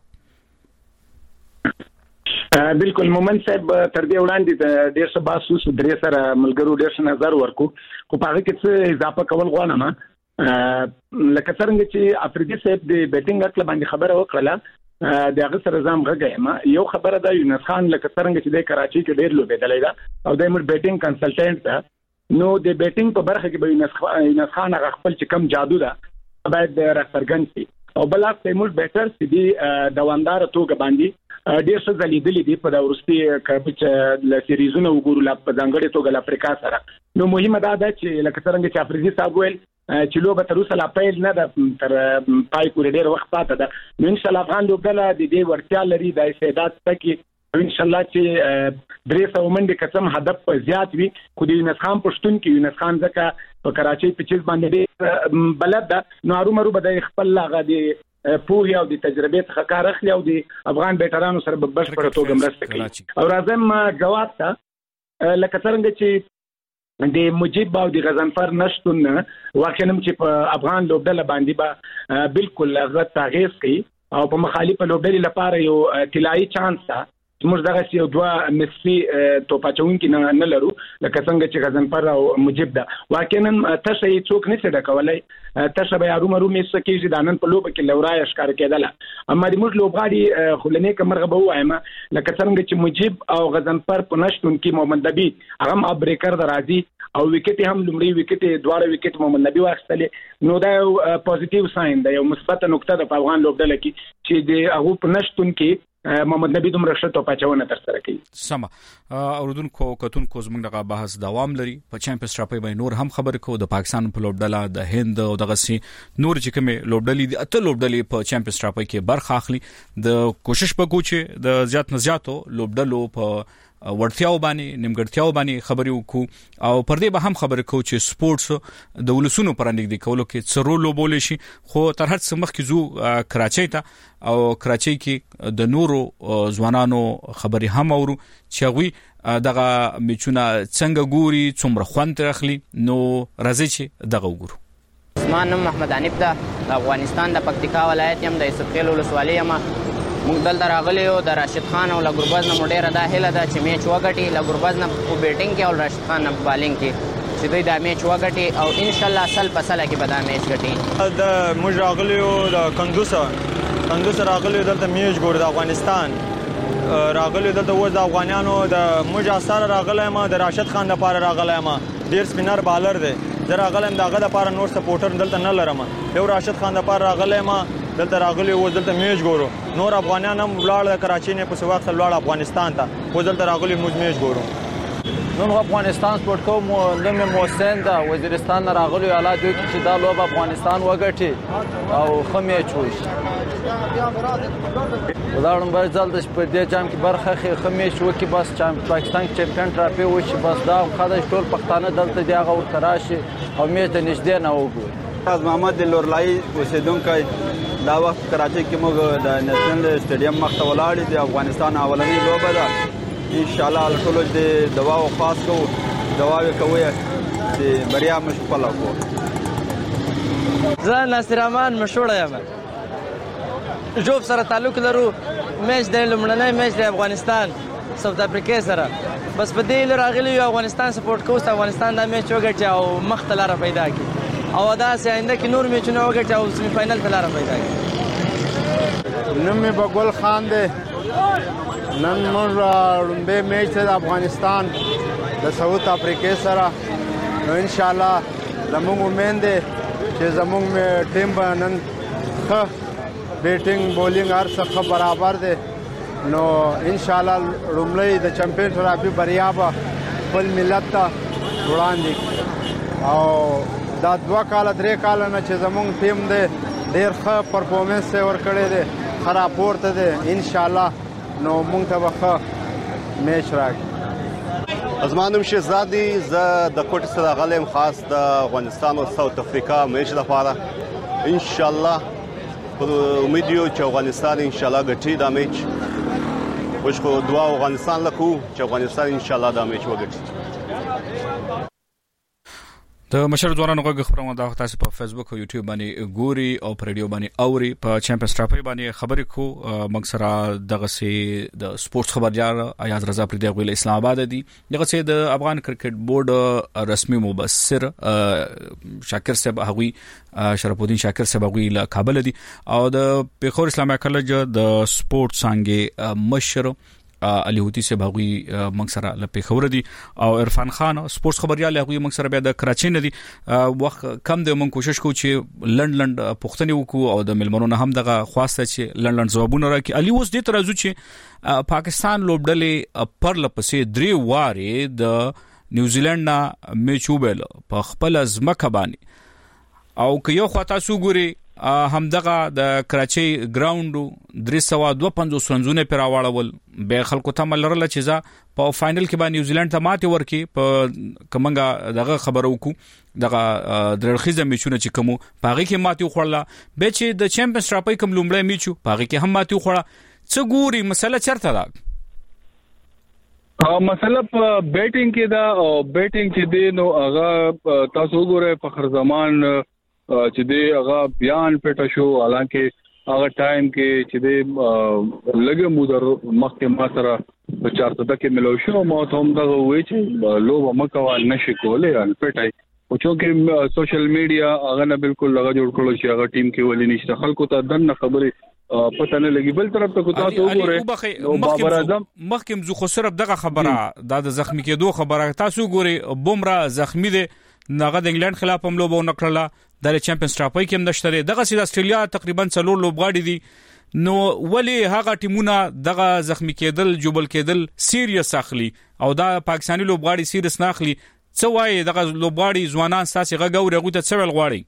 بالکل مومن صاحب تر دې وړاندې ډېر څه باسوس درې سره ملګرو ډېر څه نظر ورکو خو په هغه کې څه اضافه کول غواړم لکه څنګه چې افریدي صاحب د بیټینګ اکل باندې خبره وکړه د هغه سره زم غږی ما یو خبره ده یونس خان لکه څنګه چې د کراچي کې ډېر لوبېدلی دا او د مر بیټینګ کنسلټنټ ده نو د بیټینګ په برخه کې به یونس خان هغه خپل چې کم جادو ده باید راڅرګند شي او بل اپ تیمور بیټر چې دی دوامدار توګه باندې ډېر څه ځلیدلې دي په د ورستي کبچ ل سیریزونو وګورو لا په ځانګړي توګه د افریقا سره نو مهمه ده چې لکه څنګه چې افریدي صاحب ویل چې لوبه تر اوسه لا پیل نه ده تر پای پورې ډېر وخت پاتې ده نو ان شاء الله افغان لوبډله د دې ورتیا لري د استعداد تکي ان شاء الله چې درې سو منډه قسم هدف زیات وي خو د یونس خان پښتون کې یونس خان ځکه په کراچي په چیز باندې بلد ده نو هرو مرو به خپل هغه د پوهه او د تجربې څخه کار اخلي او د افغان بیټرانو سره په بشپړه توګه مرسته کوي او راځم جواب ته لکه څنګه چې د مجيب او د غزنفر نشټون واقعا چې په افغان لوبډله باندې به بالکل هغه تغییر کوي او په مخالفه لوبډلې لپاره یو طلایی چانس ده موږ دغه یو دوه مصري توپاچون کې نه لرو لکه څنګه چې غزنفر او مجيب ده واکینن تاسو یې څوک نشي ډکولای تاسو به یارو مرو مې سکه چې دانن په لوب کې لورای ښکار کېدل اما د موږ لوبغاړي خلنې کمرغه به وایم لکه څنګه چې مجيب او غزنفر په نشټون کې محمد نبی هغه ابریکر درازي او وکټ هم لومړی وکټ دواړه وکټ محمد نبی واخستلې نو دا یو پوزټیو ساين دی یو مثبت نقطه د افغان لوبډله کې چې د هغه په نشټون کې محمد نبی دومره ښه توپاچونه تر سره کوي سم اوردونکو کتونکو زموږ دغه بحث دوام لري په چمپیونز ټرافي باندې نور هم خبر کو د پاکستان په لوبډله د هند او دغه سي نور چې کوم لوبډلې دي اته لوبډلې په چمپیونز ټرافي کې برخه اخلي د کوشش په کوچه د زیات نه زیاتو لوبډلو په ورتیاو باندې نیمګړتیاو باندې خبرې وکړو او پر دې به هم خبرې کوو چې سپورتس د ولسونو پرانګدي کولو کې څه رول لوبول شي خو تر هر څه مخکې زو کراچۍ ته او کراچۍ کې د نورو ځوانانو خبرې هم اورو چې غوي دغه میچونه څنګه ګوري څومره خوند اخلي نو راځي چې دغه وګورو اسمان محمد حنیف دا افغانستان د پکتیکا ولایت یم د سخیل ولسوالۍ یم موږ دلته راغلی یو د راشد خان او لګورباز نه ډیره دا هیله ده چې میچ وګټي لګورباز نه په بیټینګ کې او راشد خان نه بالینګ کې چې دوی دا میچ وګټي او ان شاء الله سل په سل کې به دا میچ ګټي د موږ راغلی یو د کندوسا کندوسا راغلی دلته میچ ګور د افغانستان راغلی دلته و د افغانانو د موږ اثر راغلی ما د راشد خان لپاره راغلی ما ډیر سپینر بالر دی زه راغلم دغه لپاره نور سپورټر دلته نه لرم یو راشد خان لپاره راغلی ما دلته راغلی و دلته میچ ګورو نور افغانان هم ولاړ کراچۍ نه په سواد ولاړ افغانستان ته و دلته راغلی موږ میچ ګورو نن افغانستان سپورت کوم لم محسن دا وزیرستان راغلی اعلی دوی چې دا لوب افغانستان وګټي او خو میچ وشي ولارم به ځل د په دې جام کې برخه خې خمیش وکي بس چم پاکستان چمپیون ټرافي وشي بس دا خدای ټول پښتانه دلته دی هغه ورتراشي او میته نږدې نه وګوري از محمد لورلای اوسیدونکو دا وخت کراچۍ کې موږ د نېشنل سټیډیم مخ ته ولاړ دي افغانستان اولنۍ لوبه ده ان شاء الله ټول د دوا او خاص کو دوا کوي چې بریا مشپله کو زه ناصر امان مشوړه یم جوب سره تعلق لرو میچ د لمړنۍ میچ د افغانستان ساوث افریقا سره بس په دې لور راغلی افغانستان سپورټ کوست افغانستان د میچ وګټي او مخ ته لار پیدا کړي او دا سه آینده کې نور میچونه وګټي او سیمی فائنل ته لار پیدا کړي نوم می بغول خان دی نن موږ لومبه میچ د افغانستان د ساوث افریقا سره نو ان شاء الله زموږ امید دی چې زموږ ټیم به نن ښه بیټینګ بولینګ هر څه برابر دی نو ان شاء الله لومړی د چمپیون ټرافي بریا به خپل ملت ته وړاندې او دا دوه کال درې کال نه چې زموږ ټیم دی ډېر ښه پرفورمنس ورکړی دی ښه راپورته دی ان شاء الله نو موږ ته به ښه میچ راکړي زما نوم شهزاد دی زه د کوټې سره غلیم خاص د افغانستان او ساوث افریقا میچ لپاره ان شاء الله امید یو چې افغانستان ان شاء الله ګټي دا میچ وښ خو دعا افغانستان لکو چې افغانستان ان شاء الله دا میچ وګټي د مشر ځوانانو غږ خبرونه د تاسو په فیسبوک او یوټیوب باندې ګوري او په ریډیو باندې اوري په چمپیونز ټرافي باندې خبرې کو موږ سره دغه سي د سپورتس خبريال ایاز رضا پر دغه اسلام آباد دي دغه سي د افغان کرکټ بورډ رسمي مبصر شاکر صاحب هغوی شرف الدین شاکر صاحب هغوی له کابل دي او د پیښور اسلامي کالج د سپورتس څنګه مشر علي هوتي سے بغوي منګ سره له پیښور دي او عرفان خان سپورتس خبريال هغه منګ سره بیا د کراچۍ نه دي وخت کم دی موږ کوشش کوو چې لند لند پښتني وکړو او د ملمنونو هم دغه خواسته چې لند لند ځوابونه راکړي علي اوس دې ترازو چې پاکستان لوبډلې پر لپسې درې واره د نیوزیلند نه میچ وبل په خپل ځمکه باندې او که یو خواته سوګوري هم دغه د کراچۍ ګراوند درې سوه دوه پنځوس رنزونه پر راوړل به خلکو ته ملرله چې ځا په فائنل کې باندې نیوزیلند ته ماته ورکي په کومنګه دغه خبرو کو دغه درخیزه میچونه چې کوم پاغي کې ماته خوړله به چې د چمپیونز ټرافي کوم لومړی میچو پاغي کې هم ماته خوړه څه ګوري مسله چرته ده ا مسله په بیټینګ کې دا او بیټینګ چې دی نو هغه تاسو وګورئ فخر زمان چې دی هغه بیان پټه شو حالانکه هغه ټایم کې چې د لګه مودر مخکې ما سره په چارته کې ملو شو ما ته هم دا وایي چې لوبه مکوا نشي کولای ان پټای او چې سوشل میډیا هغه نه بالکل لګا جوړ کړو چې هغه ټیم کې ولې نشته خلکو ته دنه خبره پته نه لګي بل طرف ته کو تاسو وګورئ بابر اعظم مخکم زو خو صرف دغه خبره د زخمی کېدو خبره تاسو ګوري بومرا زخمی دي نغه د انګلند خلاف هم لوبو نکړه د چمپیونز ټراپي کې هم نشته دغه سید استرالیا تقریبا څلور لوبغاړي دي نو ولی هغه ټیمونه دغه زخمی کېدل جوبل کېدل سیریس اخلي او دا پاکستاني لوبغاړي سیریس نه اخلي څه وایي دغه لوبغاړي ځوانان ساسي غوړي غوته څه ویل غواړي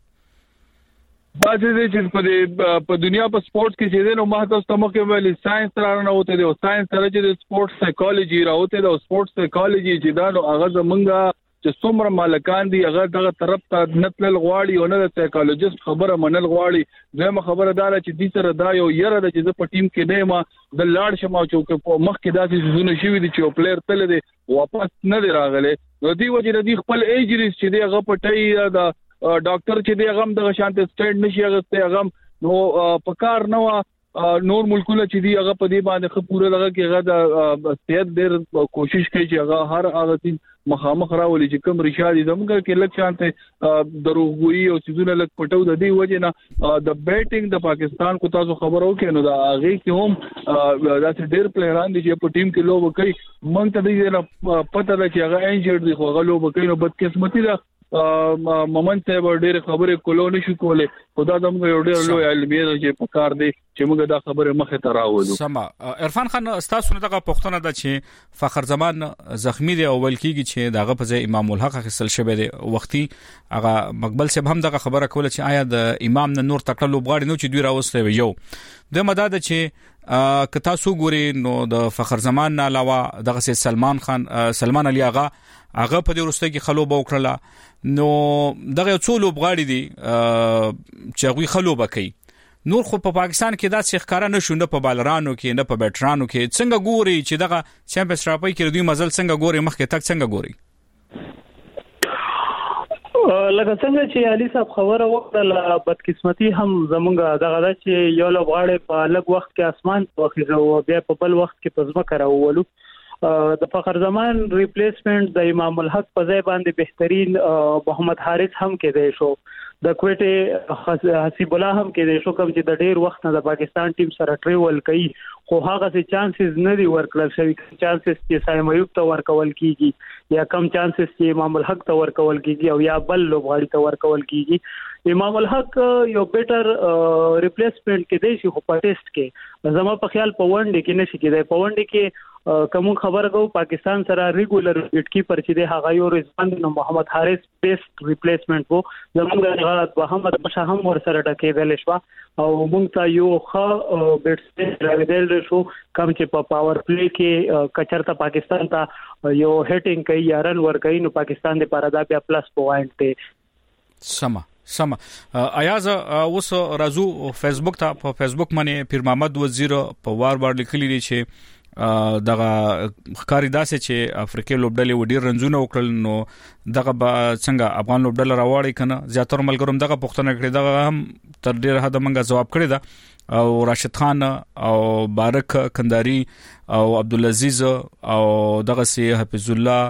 باندې چې په په دنیا په سپورت کې چې نو ما تاسو ته مخکې ویلي ساينس راغنه وته دی او ساينس سره چې سپورت سایکالوجي راوته دی او سپورت سایکالوجي چې دا نو هغه زمونږه چې څومره مالکان دي هغه دغه طرف ته نتل غواړي او نه د سایکالوجیست خبره منل غواړي زموږ خبره دار چې دې سره دا یو یره د چې په ټیم کې نه ما د لاړ شمه چې په مخ کې داسې زونه شوی دي چې پلیئر تل دي واپس نه دی راغلی نو دی وجه د خپل ایجریز چې دی هغه پټي دا ډاکټر چې دی هغه د شانت سټینډ نشي هغه هغه نو پکار نو نور ملکونه چې دی هغه په دې باندې خو پوره لګه کې هغه د صحت ډېر کوشش کوي چې هغه هر هغه دین مخامخ راولي چې کوم رشاد زموږ کې لک شانته دروغوي او چیزونه لک پټو د دې وجه نه د بیټینګ د پاکستان کو تاسو خبرو کې نو دا هغه کې هم داسې ډېر پلیران دي چې په ټیم کې لوب کوي مونږ ته دې پته ده چې هغه انجرډ دي خو هغه لوب کوي نو بدقسمتي ده مومن ته ډېر خبره کولو نشو کوله خدا دم یو ډېر لوی علمي چې پکار دی چې موږ دا خبره مخه ته راوړو سما عرفان خان تاسو نه دغه پښتنه ده چې فخر زمان زخمی دی او ولکیږي چې دغه په ځای امام الحق خصل شوی دی وختي هغه مقبل صاحب هم دغه خبره کوله چې آیا د امام نه نور تکړه لوبغاړي نو چې دوی راوستي یو د مدد چې ک تاسو ګوري نو د فخر زمان نه علاوه دغه سلمان خان سلمان علي اغا هغه په دې ورسته کې خلوبه وکړه نو دغه څو لوبغاړي دي چې هغه خلوبه کوي نور خو په پاکستان کې دا څه ښکارا نشو نه په بالرانو کې نه په بیټرانو کې څنګه ګوري چې دغه چمپیونز ټراپي کې دوی مزل څنګه ګوري مخکې تک څنګه ګوري لکه څنګه چې علي صاحب خبره وکړه بدقسمتي هم زمونږ دغه د چې یو لوبغاړي په لږ وخت کې اسمان واخیزه او بیا په بل وخت کې پزما کراوولو د فخر زمان ریپلیسمنٹ د امام الحق په ځای باندې بهترین محمد حارث هم کې دی شو د کوټه حسیب الله هم کې دی شو کوم چې د ډیر وخت نه د پاکستان ټیم سره ټریول کوي خو هغه څه چانسز نه دی ورکړل شوی چانسز چې سایم ایوب ته ورکول کیږي یا کم چانسز چې امام الحق ته ورکول کیږي او یا بل لوبغاړي ته ورکول کیږي امام الحق یو بیٹر ریپلیسمنٹ کې دی شي خو په ټیسټ کې زما په خیال په ون ډے کې نشي کېدای په ون ډے کې کوم خبره کو پاکستان سره ریګولر ویټ کیپر چې دی هغه یو رضوان نو محمد حارث بیسټ ریپلیسمنٹ وو زموږ غلط محمد بشا هم ور سره ټکېدل شو او موږ ته یو ښه بیټسمن راویدل شو کوم چې په پاور پلی کې کچرته پاکستان ته یو هټینګ کوي یا رن ور کوي نو پاکستان د پاره دا بیا پلس پوینټ دی سما سما ایاز اوس رازو فیسبوک ته په فیسبوک باندې پیر محمد وزیر په وار وار لیکلی دی چې دغه ښکاری داسې چې افریقای لوبډلې وډیر رنزونه وکړل نو دغه څنګه افغان لوبډله راوړی کنه زیاتره ملګروم دغه پښتنه کړی دغه هم تر ډیر حد منګه جواب کړی دا او راشد خان او بارک کنداری او عبدالعزيز او دغه سي حفیظ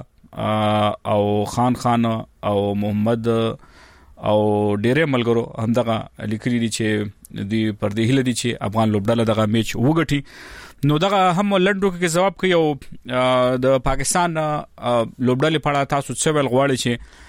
الله او خان خان او محمد او ډیره ملګرو هم دغه لیکلي دي چې دی پر دې هله دي چې افغان لوبډله دغه میچ وګټي نو دغه هم لندو کې جواب کوي او د پاکستان لوبډلې پړه تاسو څه ول غواړي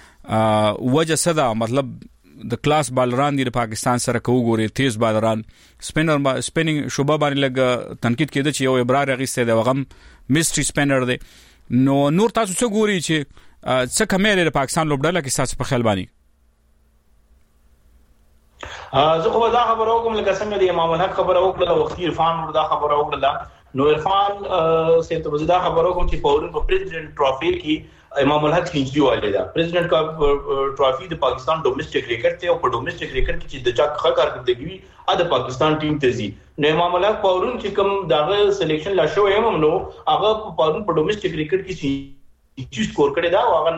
چې وجه صدا مطلب د کلاس بالران دی پاکستان سره کوګوري تیز بالران سپینر سپینینګ شوبه باندې لګ تنقید کېده چې یو ابرار غیسته دی وغم میستری سپینر دی نو نور تاسو څه ګوري چې څه کمې د پاکستان لوبډله کې تاسو په خیال باندې زه خو دا خبره وکم لکه څنګه د امام الحق خبره وکړه وختي عرفان دا خبره وکړه نو عرفان سه ته دا خبره وکم چې پاورن په پریزیدنت ټرافي کې امام الحق سنچري والے دا پریزیدنت کا ټرافي د پاکستان ډومېسټک ریکارډ ته او په ډومېسټک ریکارډ کې چې د چا ښه کارکړدګي ا د پاکستان ټیم ته زی نو امام الحق پاورن چې کوم داغه سلیکشن لا شو هم نو هغه پاورن په ډومېسټک ریکارډ کې چې سکور کړی دا هغه نن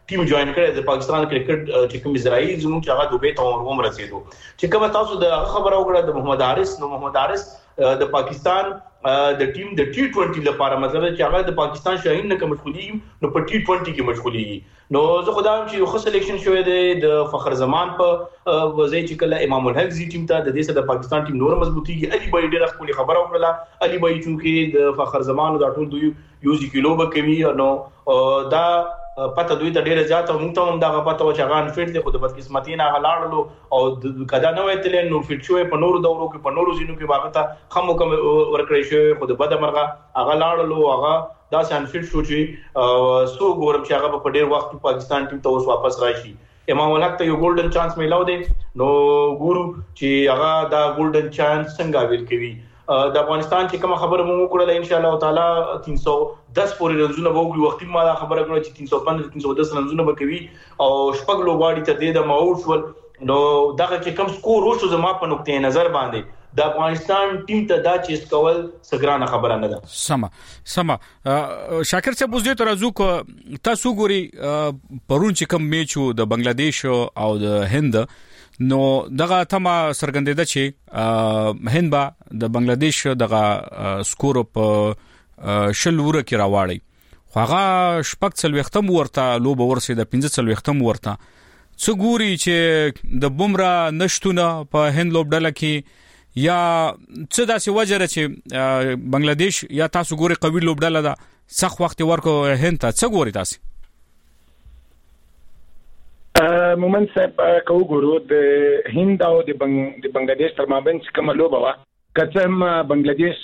ټیم جوائن کړی د پاکستان کرکټ چې کوم اسرائیل زموږ هغه دوبه ته ورغوم رسیدو چې کوم تاسو د خبرو کړه د محمد حارث نو محمد حارث د پاکستان د ټیم د ټي ټوئنټي لپاره مطلب چې هغه د پاکستان شاهین نه کوم مشغولي نو په ټي ټوئنټي کې مشغولي نو زه خدام چې یو ښه سلیکشن شوی دی د فخر زمان په وځي چې کله امام الحق زی ټیم ته د دې سره د پاکستان ټیم نور مضبوطیږي علي بای ډېر خپل خبره وکړه علي بای چې د فخر زمان د ټول دوی یوزي کیلو به کوي نو دا پته دوی ته ډیره زیاته مونږ ته هم دا پته و چې غان فټ دي خو د بدقسمتۍ نه غلاړلو او کدا نه وایتل نو فټ شوی په نورو دورو کې په نورو زینو کې واقعا خمو کوم ورکړی شوی خو د بد مرغه هغه لاړلو هغه دا سان فټ شو چې سو ګورم چې هغه په ډیر وخت پاکستان ټیم ته اوس واپس راشي امام الحق ته یو ګولډن چانس میلاو دی نو ګورو چې هغه دا ګولډن چانس څنګه ویل کوي د افغانستان چې کوم خبره مو وکړه ان شاء الله تعالی تین سو دس پورې رنزونه وګړي وختي ما خبره کړو چې تین سو پنځه تین سو دس رنزونه وکوي او شپږ لوباړي ته د ماوټ ول نو دغه چې کوم سکور وشو زما په نقطې نظر باندې د افغانستان ټیم ته دا چیز کول سګرانه خبره نه ده سما سما شاکر صاحب اوس دې ترازو کو تاسو ګوري پرون چې کوم میچ د بنگلاديش او د هند نو دغه تما سرګندیده چې هند با د بنگلاديش دغه سکور په شل وره کې راوړی خو هغه شپږ څلوختم ورته لوب ورسې د پنځه څلوختم ورته څو ګوري چې د بومرا نشټونه په هند لوبډله کې یا څه داسې وجره چې بنگلاديش یا تاسو ګوري قوي لوبډله ده سخت وخت ورکو هند ته څه ګوري تاسو مومن صاحب کو ګورو د هند او د بنگلاديش تر مابین کوم لوبه وا کڅم بنگلاديش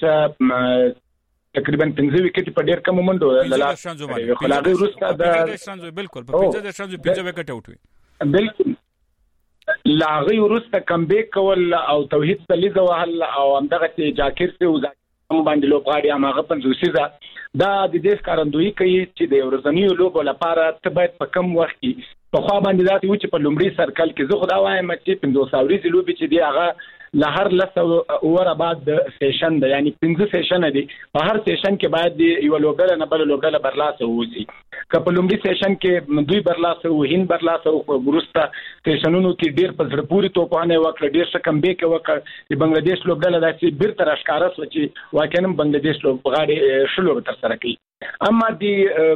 تقریبا پنځه وکټ په ډیر کم منډو لاله خلاغي روستا د بالکل په پنځه د شانزو پنځه وکټ اوټ وي بالکل لاغي روستا کم بیک کول او توحید تلیزه وهل او همدغه جاکر ته وزا باندې لوبغاړي هغه پنځوسیزه دا د دې کارندوی کوي چې د ورځنیو لوبو لپاره ته باید په کم وخت کې په خوا باندې ذاتي و چې په لومړي سرکل کې زه خدا وایم چې پنځه سو ورځې لوبي چې دی هغه لهر لسه اور بعد د سیشن ده یعنی پنځه سیشن دي په هر سیشن کې باید یو لوبډله نه بل لوبډله برلاسه وځي که په لومړي سیشن کې دوی برلاسه او هند برلاسه او ورسته سیشنونو کې ډیر په زړپوري توپانه وکړه ډیر څه کم بیک وکړ د بنگلاديش لوبډله داسې بیرته راښکاره شو چې واکه بنگلاديش لوبغاړي شلو تر سره کوي اما دی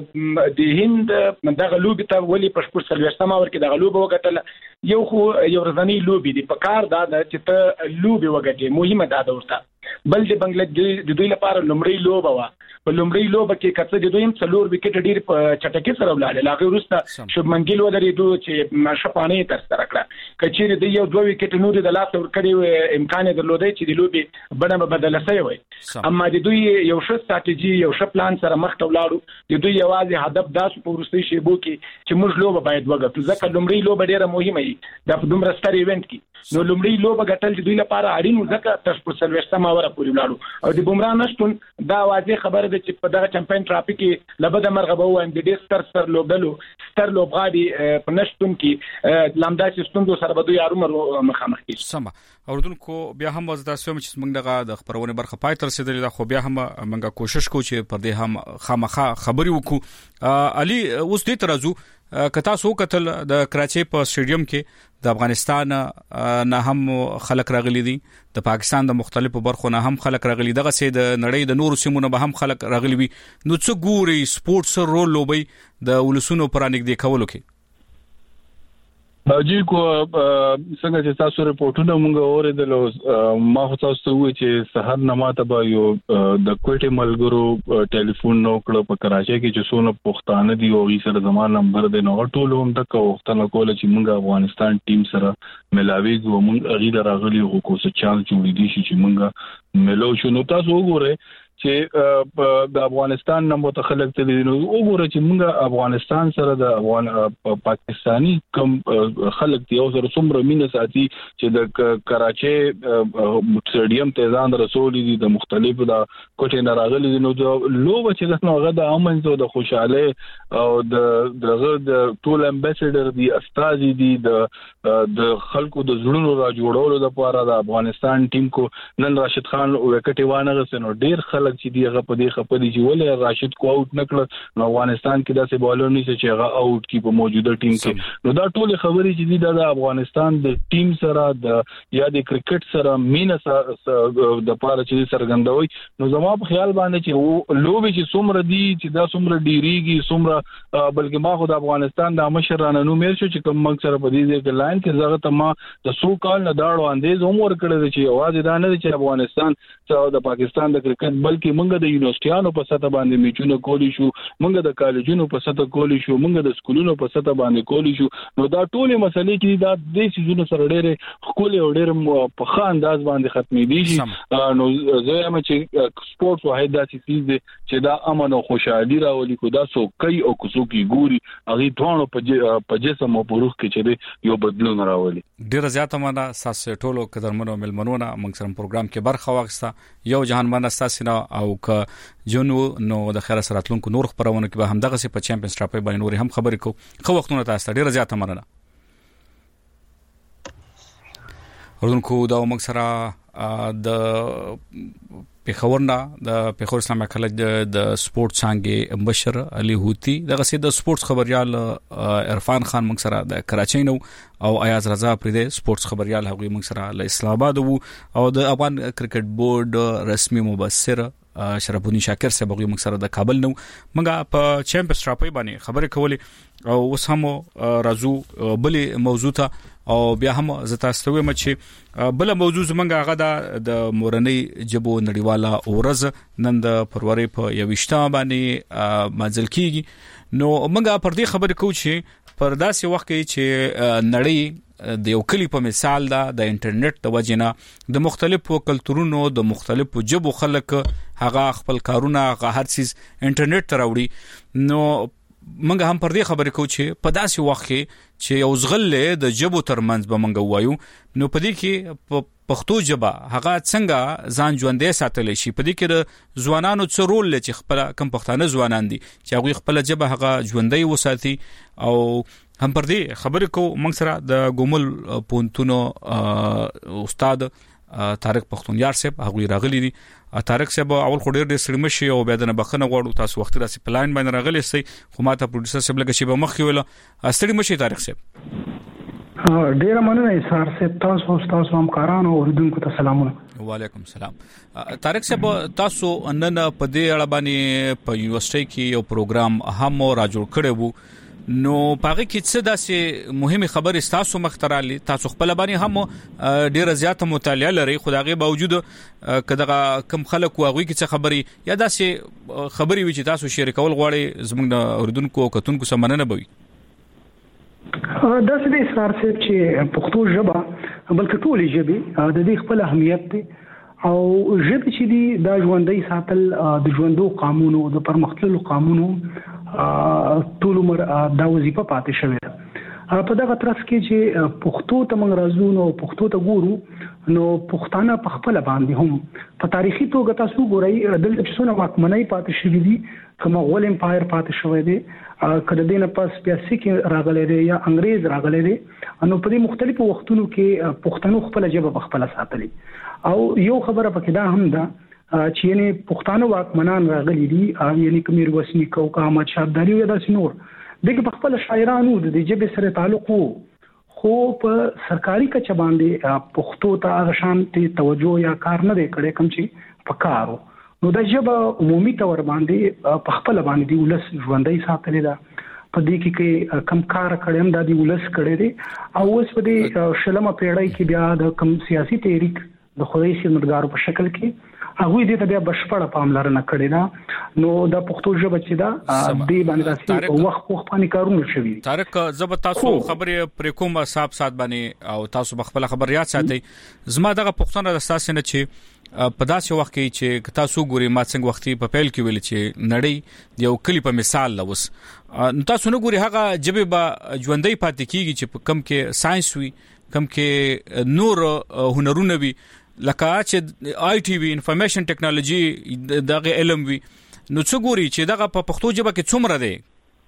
د هند دغه لوبي ته ولي پښپور سلويستما ورکې دغه لوبه وګټله یو خو یو ورځنی لوبي دی په کار دا چې ته لوبي وګټې مهمه ده ورته بل د بنگلاديش د دوی لپاره لومړی لوبه وا په لومړی لوبه کې کڅ د دوی هم څلور وکټ ډیر په چټکی سره ولاړ لاغه ورسته شوبمن ګیل ودرېدو چې شپانه تر سره کړه کچېر د یو دوه وکټ نور د لاس ور کړی امکان درلودي چې د لوبي بڼه بدله شي وي اما د دوی یو ښه ستراتیژي یو ښه پلان سره مخ ته ولاړو د دوی یوازې هدف داس په ورستي شیبو کې چې موږ لوبه باید وګټو ځکه لومړی لوبه ډیره مهمه ده د دومره ستر ایونت کې نو لومړی لوبه ګټل د دوی لپاره اړین و ځکه تاسو په سلويستما وره پورې ولاړو او د بومرا نشټون دا واضح خبره ده چې په دغه چمپیون ټراپی کې لبد مرغه وایم د ډیر ستر ستر لوبډلو ستر لوبغاړي په نشټون کې لامدا سیستوندو سره بده یارو مخامخ کی سم اوردونکو بیا هم وځ تاسو چې موږ دغه د خبرونه برخه پای تر رسیدلې ده خو بیا هم موږ کوشش کوو چې پر دې هم خامخا خبري وکړو علي اوس دې ترازو کتا سو قتل د کراچي په سټیډیم کې د افغانستان نه هم خلک راغلي دي د پاکستان د مختلفو برخو نه هم خلک راغلي دغه سي د نړۍ د نورو سیمونو به هم خلک راغلي وي نو څه ګوري سپورتس رول لوبي د ولسونو پرانګ دی کولو کې باجی کو څنګه چې تاسو ریپورتونه مونږ اوریدل ما خو تاسو وی چې سحر نماته به یو د کوټه ملګرو ټلیفون نو کړو په کراچي کې چې څونه پښتانه دي او یې سره زموږ نمبر دی نو ټول هم د کوښتنه کوله چې مونږ افغانستان ټیم سره ملاويږو مونږ غیر راغلي خو کو څه چانس جوړې دي چې مونږ ملو شو نو تاسو وګورئ چې د افغانستان نه متخلق دي نو وګوره چې موږ افغانستان سره د افغان پاکستانی کوم خلک دی او سره څومره مینه ساتي چې د کراچي سټیډیم ته ځان رسولي دي د مختلفو د کوټې نه راغلي دي نو د لوبه چې د هغه د امن او د خوشاله او د دغه د ټول امبیسډر دی استاد دي د د خلکو د زړونو را جوړولو لپاره د افغانستان ټیم کو نن راشد خان وکټي وانه غسنو ډیر خلک خلک چې دی هغه په دې خپدي چې ولې راشد کو اوټ نکړ نو افغانستان کې داسې بالر نشي چې هغه اوټ کی په موجوده ټیم کې نو دا ټول خبرې چې دی د افغانستان د ټیم سره د یا د کرکټ سره مینه د پاره چې سرګندوي نو زما په خیال باندې چې لوبي چې څومره دي چې دا څومره ډیریږي څومره بلکې ما خو د افغانستان د مشر رانو مېر شو چې کوم موږ سره په دې کې لاین کې زغه ته ما د سو کال نه داړو اندیز عمر کړی چې आवाज دا نه چې افغانستان او د پاکستان د کرکټ بلکې موږ د یونیورسيټیانو په سطح باندې میچونه کولی شو موږ د کالجونو په سطح کولی شو موږ د سکولونو په سطح باندې کولی شو نو دا ټولې مسلې چې دا د سيزونو سره ډېر خپل او ډېر په ښه انداز باندې ختمې دي نو زه هم چې سپورت واحد داسې چیز دی چې دا امن او خوشحالي راولي کو دا سو کوي او کو سو کی ګوري هغه ټول په جسم او په روح کې چې یو بدلون راولي ډیر زیاته مننه ساس ټولو قدرمنو ملمنونه موږ سره پروګرام کې برخه واغسته یو جهان باندې اساسینه او ک جنو نو د خیر سراتلونکو نور خبرونه کې به هم دغه په چمپیونز ټراپي باندې نور هم خبرې کو خو وختونه تاسو ډیر زیاته مننه ورونکو دا موږ سره د پیښورنا د پیښور اسلامي کالج د سپورت څنګه مبشر علي هوتی دغه سي د سپورت خبريال عرفان خان موږ سره د کراچۍ نو او ایاز رضا پرې سپورت خبريال هغه موږ سره له اسلام آباد وو او د افغان کرکټ بورډ رسمي مبصر شرفونی شاکر صاحب هغه موږ سره د کابل نو موږ په چمپیونز ټراپي باندې خبرې کولې او اوس هم راځو بلې موضوع ته او بیا هم زتا ستوي مچ بل موضوع زمونږ هغه د مورنۍ جبو نړیواله اورز نن د فروری په یوشتمه باندې مازل کیږي نو موږ پر دې خبرې کوو چې پر داسې وخت کې چې نړۍ د یو کلی په مثال دا د انټرنیټ د وجنه د مختلفو کلتورونو د مختلفو جبو خلک هغه خپل کارونه هغه هر چیز انټرنیټ ته راوړي نو منګه هم پر دې خبرې کوو چې په داسې وخت کې چې یو ځغلې د جبو ترمنځ به منګه وایو نو په دې کې پښتو جبه هغه څنګه ځان ژوندې ساتل شي په دې کې د ځوانانو څه رول لري چې خپل کم پښتانه ځوانان دي چې هغه خپل جبه هغه ژوندې وساتي او هم پر دې خبرې کوو موږ سره د ګومل پونتونو استاد طارق پختونیار صاحب هغه راغلي دي طارق صاحب اول خو ډیر ډیر سړی مشي او بیا د بخنه غواړو تاسو وخت راسي پلان باندې راغلي سي خو ماته پروډوسر صاحب لګی چې به مخ ویل سړی مشي طارق صاحب ډیر مننه اسار صاحب تاسو تاسو هم کارانو اوردونکو ته سلامونه وعلیکم السلام طارق صاحب تاسو نن په دې اړه باندې په یونیورسيټي کې یو پروګرام هم راجوړ کړی وو نو پاره کې څه داسې مهمه خبره تاسو مخترالي تاسو خپل باندې هم ډیره زیاته مطالعه لري خدایغه باوجود کداغه کم خلک واغوي کې څه خبري یا داسې خبري وي چې تاسو شیر کول غواړي زموږ د اردوونکو کتونکو سمنه بوي دا څه اسرار څه چې پښتو ژبه بلکې ټولې ژبې د دې خپل اهمیت دی او ژبه چې دی د ژوندۍ ساتل د ژوندو قانونو د پرمختللو قانونو ټول عمر دا وظیفه پاتې شوې ده په دغه ترڅ کې چې پښتو ته موږ راځو نو پښتو ته ګورو نو پښتانه په خپل باندې هم په تاریخي توګه تاسو ګورئ دلته چې څونه واکمنۍ پاتې شوې دي کوم غول امپایر پاتې شوی دی کله دینه پاس پیاسي کې راغلي دي یا انګريز راغلي دي نو په مختلفو وختونو کې پښتنو خپل ژبه په خپل ساتلي او یو خبره پکې دا هم ده چې یعنی پښتانه واکمنان راغلي دي یعنی کمیر وسنی کو احمد شاه ابدالي یا د سنور دغه په خپل شاعرانو د جبه سره تعلق خو په سرکاري کچ باندې پښتو ته غشان ته توجه یا کار نه کړي کوم چې پکارو نو د جبه عمومي تور باندې په خپل باندې ولس ژوندۍ ساتل دا په دې کې کم کار کړم د دې ولس کړي دي او اوس په دې شلمه پیړۍ کې بیا د کم سیاسي تحریک د خوځې سیمګارو په شکل کې هغه دې ته بیا بشپړه پاملرنه کړې ده نو د پښتو ژبه چې دا دې باندې راسي وخت وخت باندې کارونه شوي طارق زب تاسو خبرې پر کومه صاحب سات باندې او تاسو خپل خبريات ساتي زما دغه پښتون د اساس نه چې په داسې وخت کې چې تاسو ګوري ما څنګه وختي په پیل کې ویل چې نړۍ یو کلی په مثال لوس تاسو نه ګوري هغه جبه با ژوندۍ پاتې کیږي چې کم کې ساينس وي کم کې نور هنرونه وي لکه چې آی ټي وی انفارمیشن ټیکنالوژي دغه علم وي نو څو ګوري چې دغه په پښتو ژبه کې څومره دی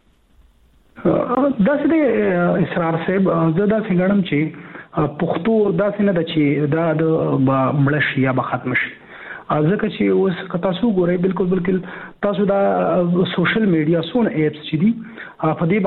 دا څه اسرار صاحب زدا څنګه چې پښتو دا څنګه د چې دا د ملش یا به ختم شي ځکه چې اوس تاسو ګورئ بالکل بالکل تاسو دا سوشل میډیا سونه اپس چې دي په دې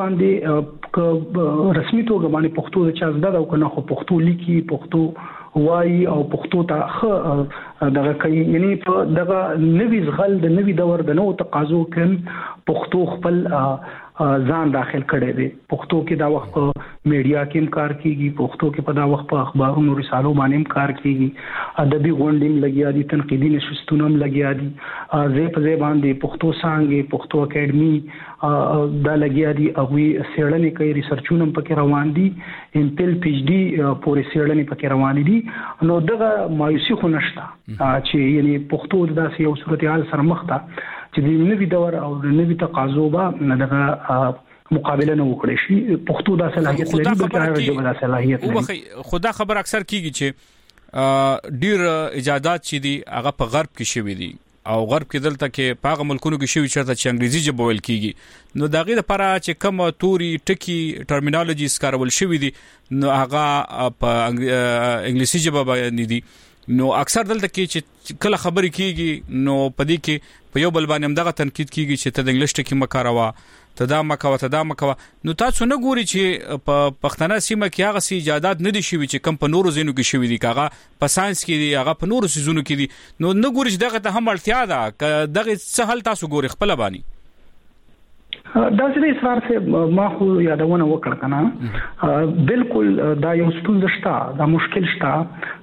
باندې رسمي توګه باندې پښتو د چا زده او کنه خو پښتو لیکي پښتو وای او پښتو ته دغه کوي یعنی په دغه نوی ځغل د نوی دور د نو تقاضو کې پښتو خپل ځان داخل کړي دي پښتو کې دا وخت په میډیا کې هم کار کیږي پښتو کې په دا وخت په اخبارونو رسالو باندې هم کار کیږي ادبي غونډې لګیا دي تنقیدي نشستونه هم لګیا دي زه په ځای باندې پښتو څنګه پښتو اکیډمي دا لګیا دي او سیړنې کوي ریسرچونه هم پکې روان دي ام پی ایل پی ایچ ډي پورې سیړنې پکې روان دي نو دغه مایوسي خو نشته چې یعنی پښتو د داسې یو صورتحال سره مخ ته چې د نوي دور او د نوي تقاضو به دغه مقابله نه وکړي شي پښتو د صلاحیت لري بلکې هغه ژبه د صلاحیت لري خدا خبر اکثر کیږي چې ډیر ایجادات چې دي هغه په غرب کې شوي دي او غرب کې دلته کې په هغه ملکونو کې شوي چې انګریزي ژبه ویل کیږي نو دغه لپاره چې کوم توري ټکی ټرمینالوژي سکارول شوي دي نو هغه په انګلیسي ژبه باندې دي نو اکثر دلته کې چې کله خبرې کیږي نو پدې کې په یو بل باندې دغه تنقید کیږي چې ته د انګلیش ټکی مکاروا ته دا مکوا ته دا مکوا نو تاسو نه ګوري چې په پښتنه سیمه کې هغه سي ایجادات نه دي شوي چې کم په نورو زینو کې شوي دي کاغه په ساينس کې دي هغه په نورو سيزونو کې دي نو نه ګوري چې دغه ته هم اړتیا ده دغه څه حل تاسو ګوري خپل باندې دا چې اصرار سه ما خو یادونه وکړ کنه بالکل دا یو ستونزه شته دا مشکل شته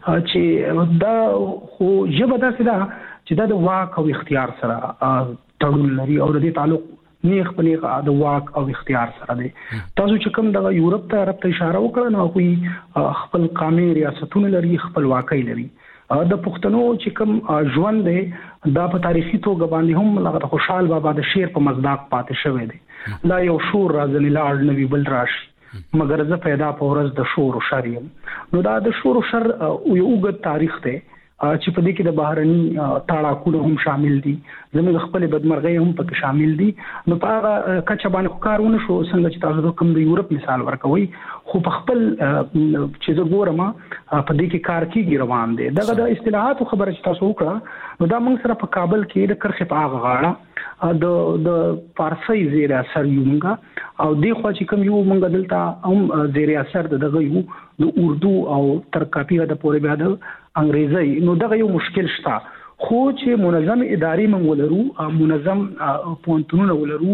چې دا خو ژبه دا سره چې دا د واک او اختیار سره تړون لري او د دې تعلق نیغ په نیغ د واک او اختیار سره دی تاسو چې کوم د یورپ ته عرب ته اشاره وکړه نو کوئی خپل قومي ریاستونه لري خپل واکۍ لري د پښتنو چې کوم ژوند دی دا په تاریخي توګه باندې هم لغه خوشحال بابا د شعر په مصداق پاتې شوی دی لا یو شور راځنی لاړ نوی بل راشي مګر زه پیدا په ورځ د شور او شر یم نو دا د شور او شر یو اوږد تاریخ دی چې په دې کې د بهرني تاړاکونو هم شامل دي زموږ خپل بدمرغي هم پکې شامل دي نو په هغه کچه باندې کارونه شو څنګه چې تاسو کوم د یورپ مثال ورکوي خو په خپل چې زه ګورم په دې کې کار کیږي روان دي دغه د اصطلاحات خبره چې تاسو وکړه نو دا موږ سره په کابل کې د کرخه په هغه غاړه د د فارسی زیر اثر یو موږ او دی خو چې کوم یو موږ دلته هم زیر اثر دغه یو د اردو او تر کاپی د پورې بیا د انګریزي نو دغه یو مشکل شته خو چې منظم اداري منولرو منظم پونتونونه ولرو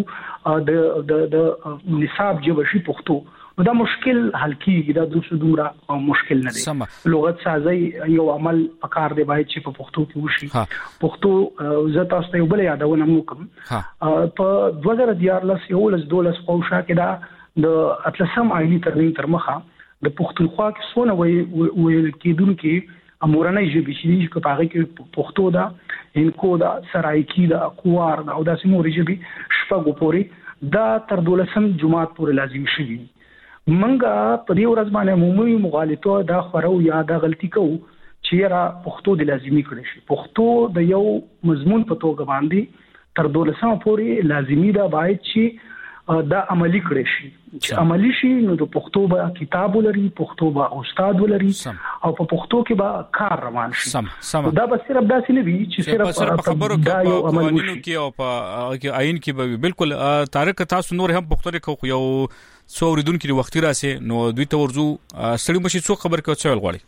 د د د نصاب جبشي پښتو نو دا مشکل حل کیږي دا دوه دومره مشکل نه دی لغت سازي یو عمل پکار دی باید چې په پښتو کې وشي پښتو زه تاسو ته یو بل یادونه موکم په دوه هزار دیارلس یو لس دولس پوښا کې دا د اتلسم آئینی ترمیم تر مخه د پښتونخوا کې سونه ویل کېدونکو امورنۍ ژبې چې په هغه کې پښتو دا انکو دا سرایکی دا کوار دا او د سیموري ژبې شپږو پورې دا تر دولسم جمعات پورې لازم شوي منګه په دې ورځ باندې عمومي مغالطه دا خورو یا دا غلطي کوو چې را پښتو د لازمي کړی شي پښتو د یو مضمون په توګه باندې تر دولسم پورې لازمي دا باید چې دا عملی کړی شي چې عملی شي نو د پښتو به کتاب ولري پښتو به استاد ولري او په پښتو کې به کار روان شي سم سم دا به صرف داسې نه وي چې صرف خبرو کې په قوانینو کې او په آئین کې به بالکل تاریخ تاسو نور هم پښتو کې یو څو ریدونکو د وخت راسي نو دوی ته ورزو سړي مشي څو خبر کې څه غواړي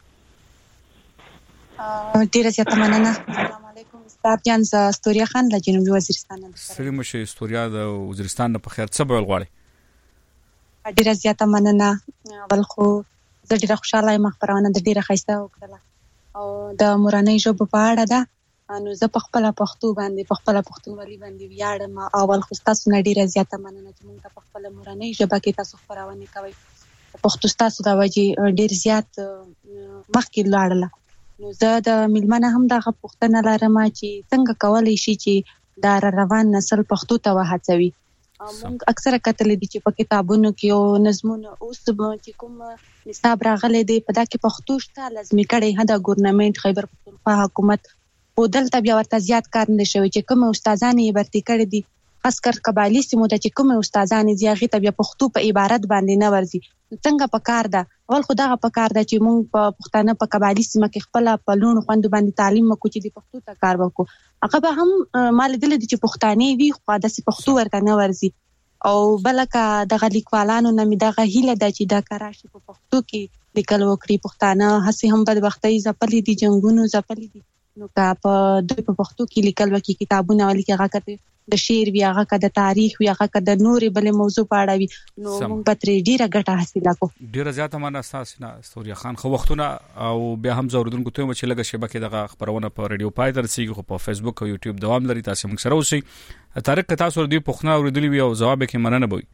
ډیره زیاته مننه السلام علیکم استاد جان ز استوریا خان له جنوبي وزیرستان سړي مشي استوریا د وزیرستان په خیر څه به غواړي ډیره زیاته مننه ول خو زه ډیره خوشاله یم خبرونه د ډیره خسته وکړه او د مورانۍ ژبه په اړه ده نو زه په خپل پښتو باندې په خپل پښتونولي باندې ویاړم اول خو تاسو نه ډیره زیاته مننه چې موږ په خپل مورانۍ ژبه کې تاسو خبرونه کوي پښتو تاسو دا وجه ډیر زیات مخکې لاړله نو زه د ملمنه هم د پښتنه لارم چې څنګه کولای شي چې د روان نسل پښتو ته وهڅوي موږ اکثره کتل دي چې په کتابونو کې او نظمونو اوس چې کوم نصاب راغلي دي په دا کې پښتو شته لازمي کړي هدا ګورنمنت خیبر پختونخوا حکومت او دلته بیا ورته زیات کار نه شوی چې کوم استادان یې برتي کړي دي خاص کر قبایلی سیمو ته چې کوم استادان دي هغه ته بیا پښتو په عبارت باندې نه ورځي څنګه پکار ده اول خدای پکار ده چې مونږ په پښتانه په قبایلی سیمه کې خپل په لون خوند باندې تعلیم وکړو چې د پښتو ته کار وکړو هغه به هم مال دل دي چې پښتانه وي خو د پښتو ورته نه ورځي او بلکه د غلیکوالانو نه می دغه هیله د چې د کراشي په پښتو کې لیکل وکړي پښتانه هسي هم بدبختۍ زپلې دي جنگونو زپلې دي نو کا په دوی په پښتو کې لیکل وکړي کتابونه ولکه هغه کته د شعر وی هغه کده تاریخ وی هغه کده نورې بل موضوع پاړه وی نو موږ به ترې ډیره ګټه حاصله کوو ډیره زیاته معنا اساسنا استوریا خان خو وختونه او بیا هم زوردونکو ته چې لګه شبکه دغه خبرونه په رادیو پای درسیږي خو په فیسبوک او یوټیوب دوام لري تاسو موږ سره اوسئ طارق تاسو ردی پخنا اوریدلی وی او جواب کې مننه بوي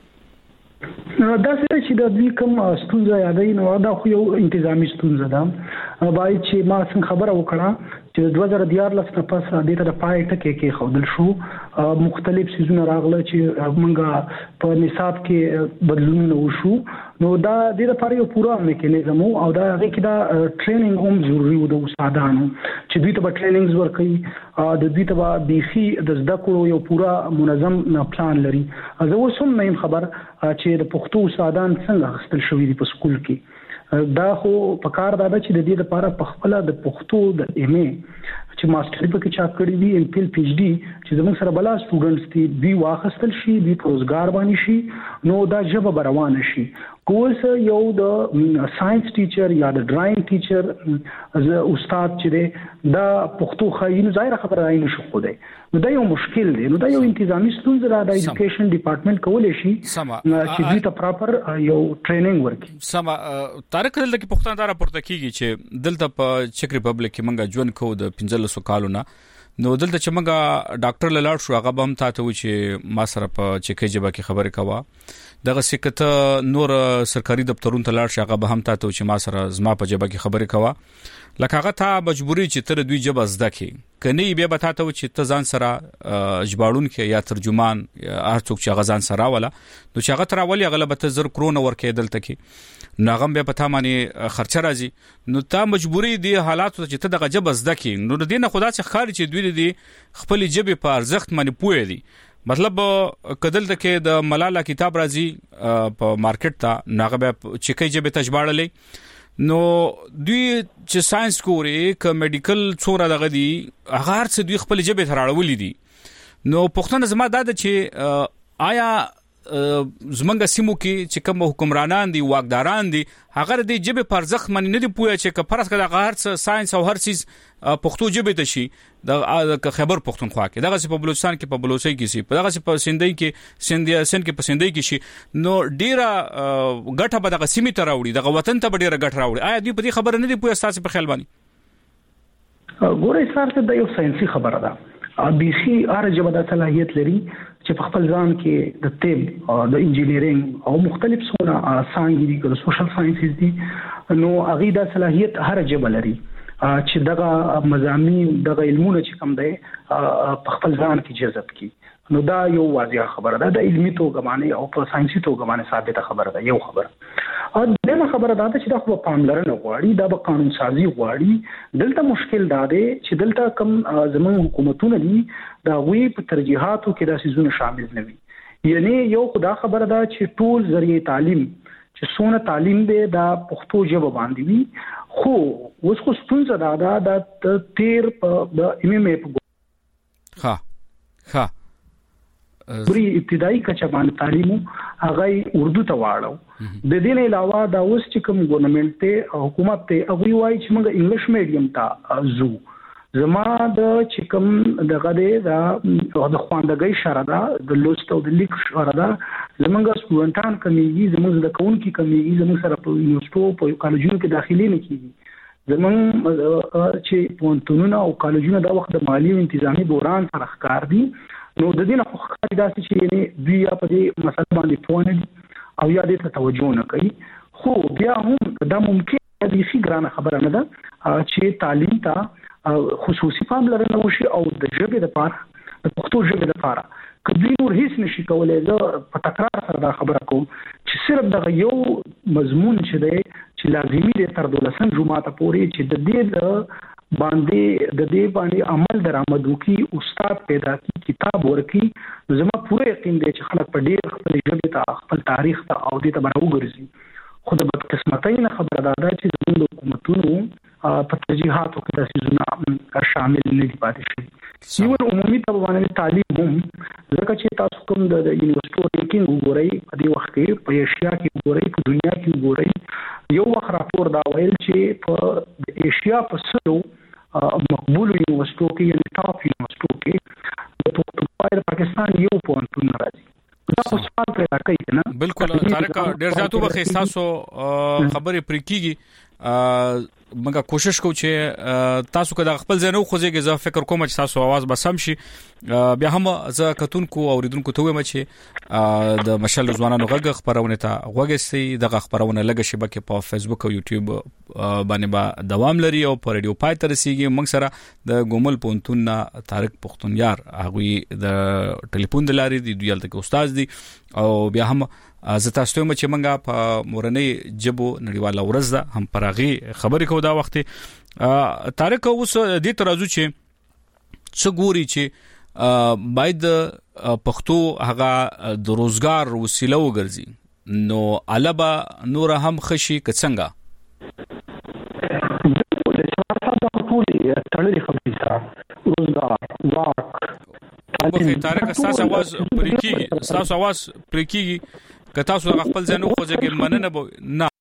نو دا چې د دې کوم ستونزه یادې نو دا خو یو انتظامی ستونزه ده باید چې ما څنګه خبره وکړه چې د دوه زره دیارلس نه پس د ته د پای ټکي کې خودل شو مختلف سيزونه راغله چې موږ په نصاب کې بدلونونه وشو نو دا د لپاره یو پوره میکانیزم او دا کې دا ټریننګ هم ضروری و د استادانو چې دوی ته ټریننګز ورکړي د دوی ته بيخي د زده کړو یو پوره منظم پلان لري زه اوسم نه خبر چې د پښتو استادان څنګه خپل شوې دي په سکول کې دا خو په کار دا چې د دې لپاره په خپل د پښتو د ایم ای چې ماستر په کې چا کړی وي ام پی پی ایچ ډي چې زموږ سره بلا سټوډنټس دي دوی واخستل شي دوی روزګار باندې شي نو دا ژبه روانه شي کوس یو د ساينس ټیچر یا د ډراینګ ټیچر از استاد چې دی دا پښتو خاين ظاهر خبره راي نشو خو دی نو دا یو مشکل دی نو دا یو انتظامی ستونزه را د ایجوکیشن ډپارټمنټ کولای شي چې دوی ته پراپر یو ټریننګ ورکړي سم طارق دلته کې پښتون دا راپورته کیږي چې دلته په چک ریپبلیک کې منګه ژوند کو د پنځلس کالو نه نو دلته چې منګه ډاکټر لاړ شو هغه هم تاسو چې ما سره په چکې جبا کې خبره کوا دغه سکته نور سرکاري دفترونو ته لاړ شي هغه به هم تاسو چې ما سره زما په جبا کې خبره کوا لکه هغه ته مجبوري چې تر دوی جبا زده کې کني بیا به تاسو چې ته ځان سره جباړون کې یا ترجمان هر څوک چې غزان سره ولا نو چې هغه تر اولی غلبه زر کرونه ورکې دلته کې ناغم بیا پتا معنی خرچه راځي نو تا مجبوري دي حالات چې ته دغه جبا زده کې نو دینه خدا څخه خارج چې دوی دي خپل جبه په ارزښت باندې پوي دي مطلب کدل تک د ملاله کتاب راځي په مارکیټ ته ناغه چې کې جبه تجباړلې نو دوی چې ساينس کوي ک میډیکل څوره دغه دي هغه هر څه دوی خپل جبه تراړولې دي نو پښتون زما دا چې آیا زمونږ سیمو کې چې کوم حکمرانان دي واکداران دي هغه د جبه پر ځخ من نه دی پوهه چې کفرس کړه هر څه ساينس او هر چیز پښتو جبه ته شي د خبر پښتونخوا کې دغه په بلوچستان کې په بلوچي کې سي په دغه په سندۍ کې سندیا سند کې په سندۍ کې شي نو ډیره ګټه به دغه سیمه ته راوړي دغه وطن ته ډیره ګټه راوړي آیا دوی په دې خبره نه دی پوهه تاسو په خیال باندې ګورې سره د یو ساينسي خبره ده بيخي ارجه به د صلاحيت لري چې په خپل ځان کې د طب او د انجینیرینګ او مختلف څونه څنګه دي د سوشل ساينسز دي نو هغه د صلاحيت هر جبه لري چې دغه مضامین دغه علمونه چې کوم دی په خپل ځان کې جذب کی نو دا یو واضحه خبره ده د علمي توګه باندې او په ساينسي توګه باندې ثابته خبره ده یو خبره او دغه خبره ده چې دا خو پاملرنه غواړي دا به قانون سازي غواړي دلته مشکل دا دی چې دلته کم زموږ حکومتونه دي دا وی په ترجیحاتو کې دا سيزونه شامل نه وي یعنی یو خدا خبره ده چې ټول ذریعہ تعلیم چې سونه تعلیم دی دا پښتو ژبه باندې وي خو اوس خو ستونزه دا ده د تیر په د ایم ایم په ها ها پوری ابتدایي کچه باندې تعلیم هغه اردو ته واړو د دې نه علاوه دا اوس چې کوم ګورنمنت ته حکومت ته هغه وایي چې موږ انګلیش میډیم ته زو زما د چې کوم دغه د د خواندګۍ شردا د لوست او د لیک شردا زمونږ سټوډنټان کمیږي زمونږ د کون کې کمیږي زمونږ سره په یونیورسيټو په کالجونو کې داخلي نه کیږي زمونږ چې پونتونونه او کالجونه دا وخت د مالی او انتظامی بحران سره ښکار دي نو د دې نه خو ښکاري دا چې یعنی دوی په دې مسله باندې پوهنه او یا دې ته توجه نه کوي خو بیا هم دا ممکن دي چې ګرانه خبره نه ده چې تعلیم ته خصوصي پاملرنه وشي او د ژبې لپاره د پښتو ژبې لپاره کله نور هیڅ نشي کولای زه په تکرار سره دا خبره کوم چې صرف دغه یو مضمون چې دی چې لازمي دی تر دولسم جمعه ته پورې چې د دې باندې د دې باندې عمل درآمد وکي استاد پیدا کی کتاب ورکی زما پوره یقین دی چې خلک په ډیر خپل ژبه ته خپل تاریخ ته او دې ته راوګرځي خو د بدقسمتۍ نه خبره ده چې زموږ حکومتونو په ترجیحاتو کې د سيزونه شامل نه دي پاتې شي یو عمومي طبقه تعلیم هم ځکه چې تاسو کوم د یونیورسيټو ټیکینګ وګورئ په دې وخت کې په ایشیا کې وګورئ په دنیا کې وګورئ یو وخت راپور دا ویل چې په ایشیا په سلو مقبول یونیورسيټو کې یعنی ټاپ یونیورسيټو کې د پښتونخوا پاکستان یو پوینټ راځي دا خو سوال پیدا کوي نه بالکل طارق ډیر زیاتو به تاسو خبرې پرې کیږي مګه کوشش کوم چې تاسو کله خپل ځنو خوځيږي زه فکر کوم چې تاسو आवाज بسم شي بیا هم زه کتونکو اوریدونکو ته وایم چې د مشل ځوانانو غږ خبرونه ته غوږی د خبرونه لګ شبکه په فیسبوک او یوټیوب باندې با دوام لري او په رادیو پای تر سیږي موږ سره د ګومل پونتون طارق پختونیار هغه د ټلیفون د لاري دی دویل ته استاد دی او بیا هم زه تاسو ته چې منګه په مورنۍ جبو نړیواله ورځ ده هم پراغي خبرې کو دا وخت طارق اوس دې ترازو چې څه ګوري چې باید پښتو هغه د روزګار وسیله وګرځي نو علبا نور هم خشي کڅنګا تړلې خبرې سره روزګار واک اوبه طارق تاسو आवाज پرې کیږي تاسو आवाज پرې کیږي که تاسو خپل ځنو خوځګې مننه نه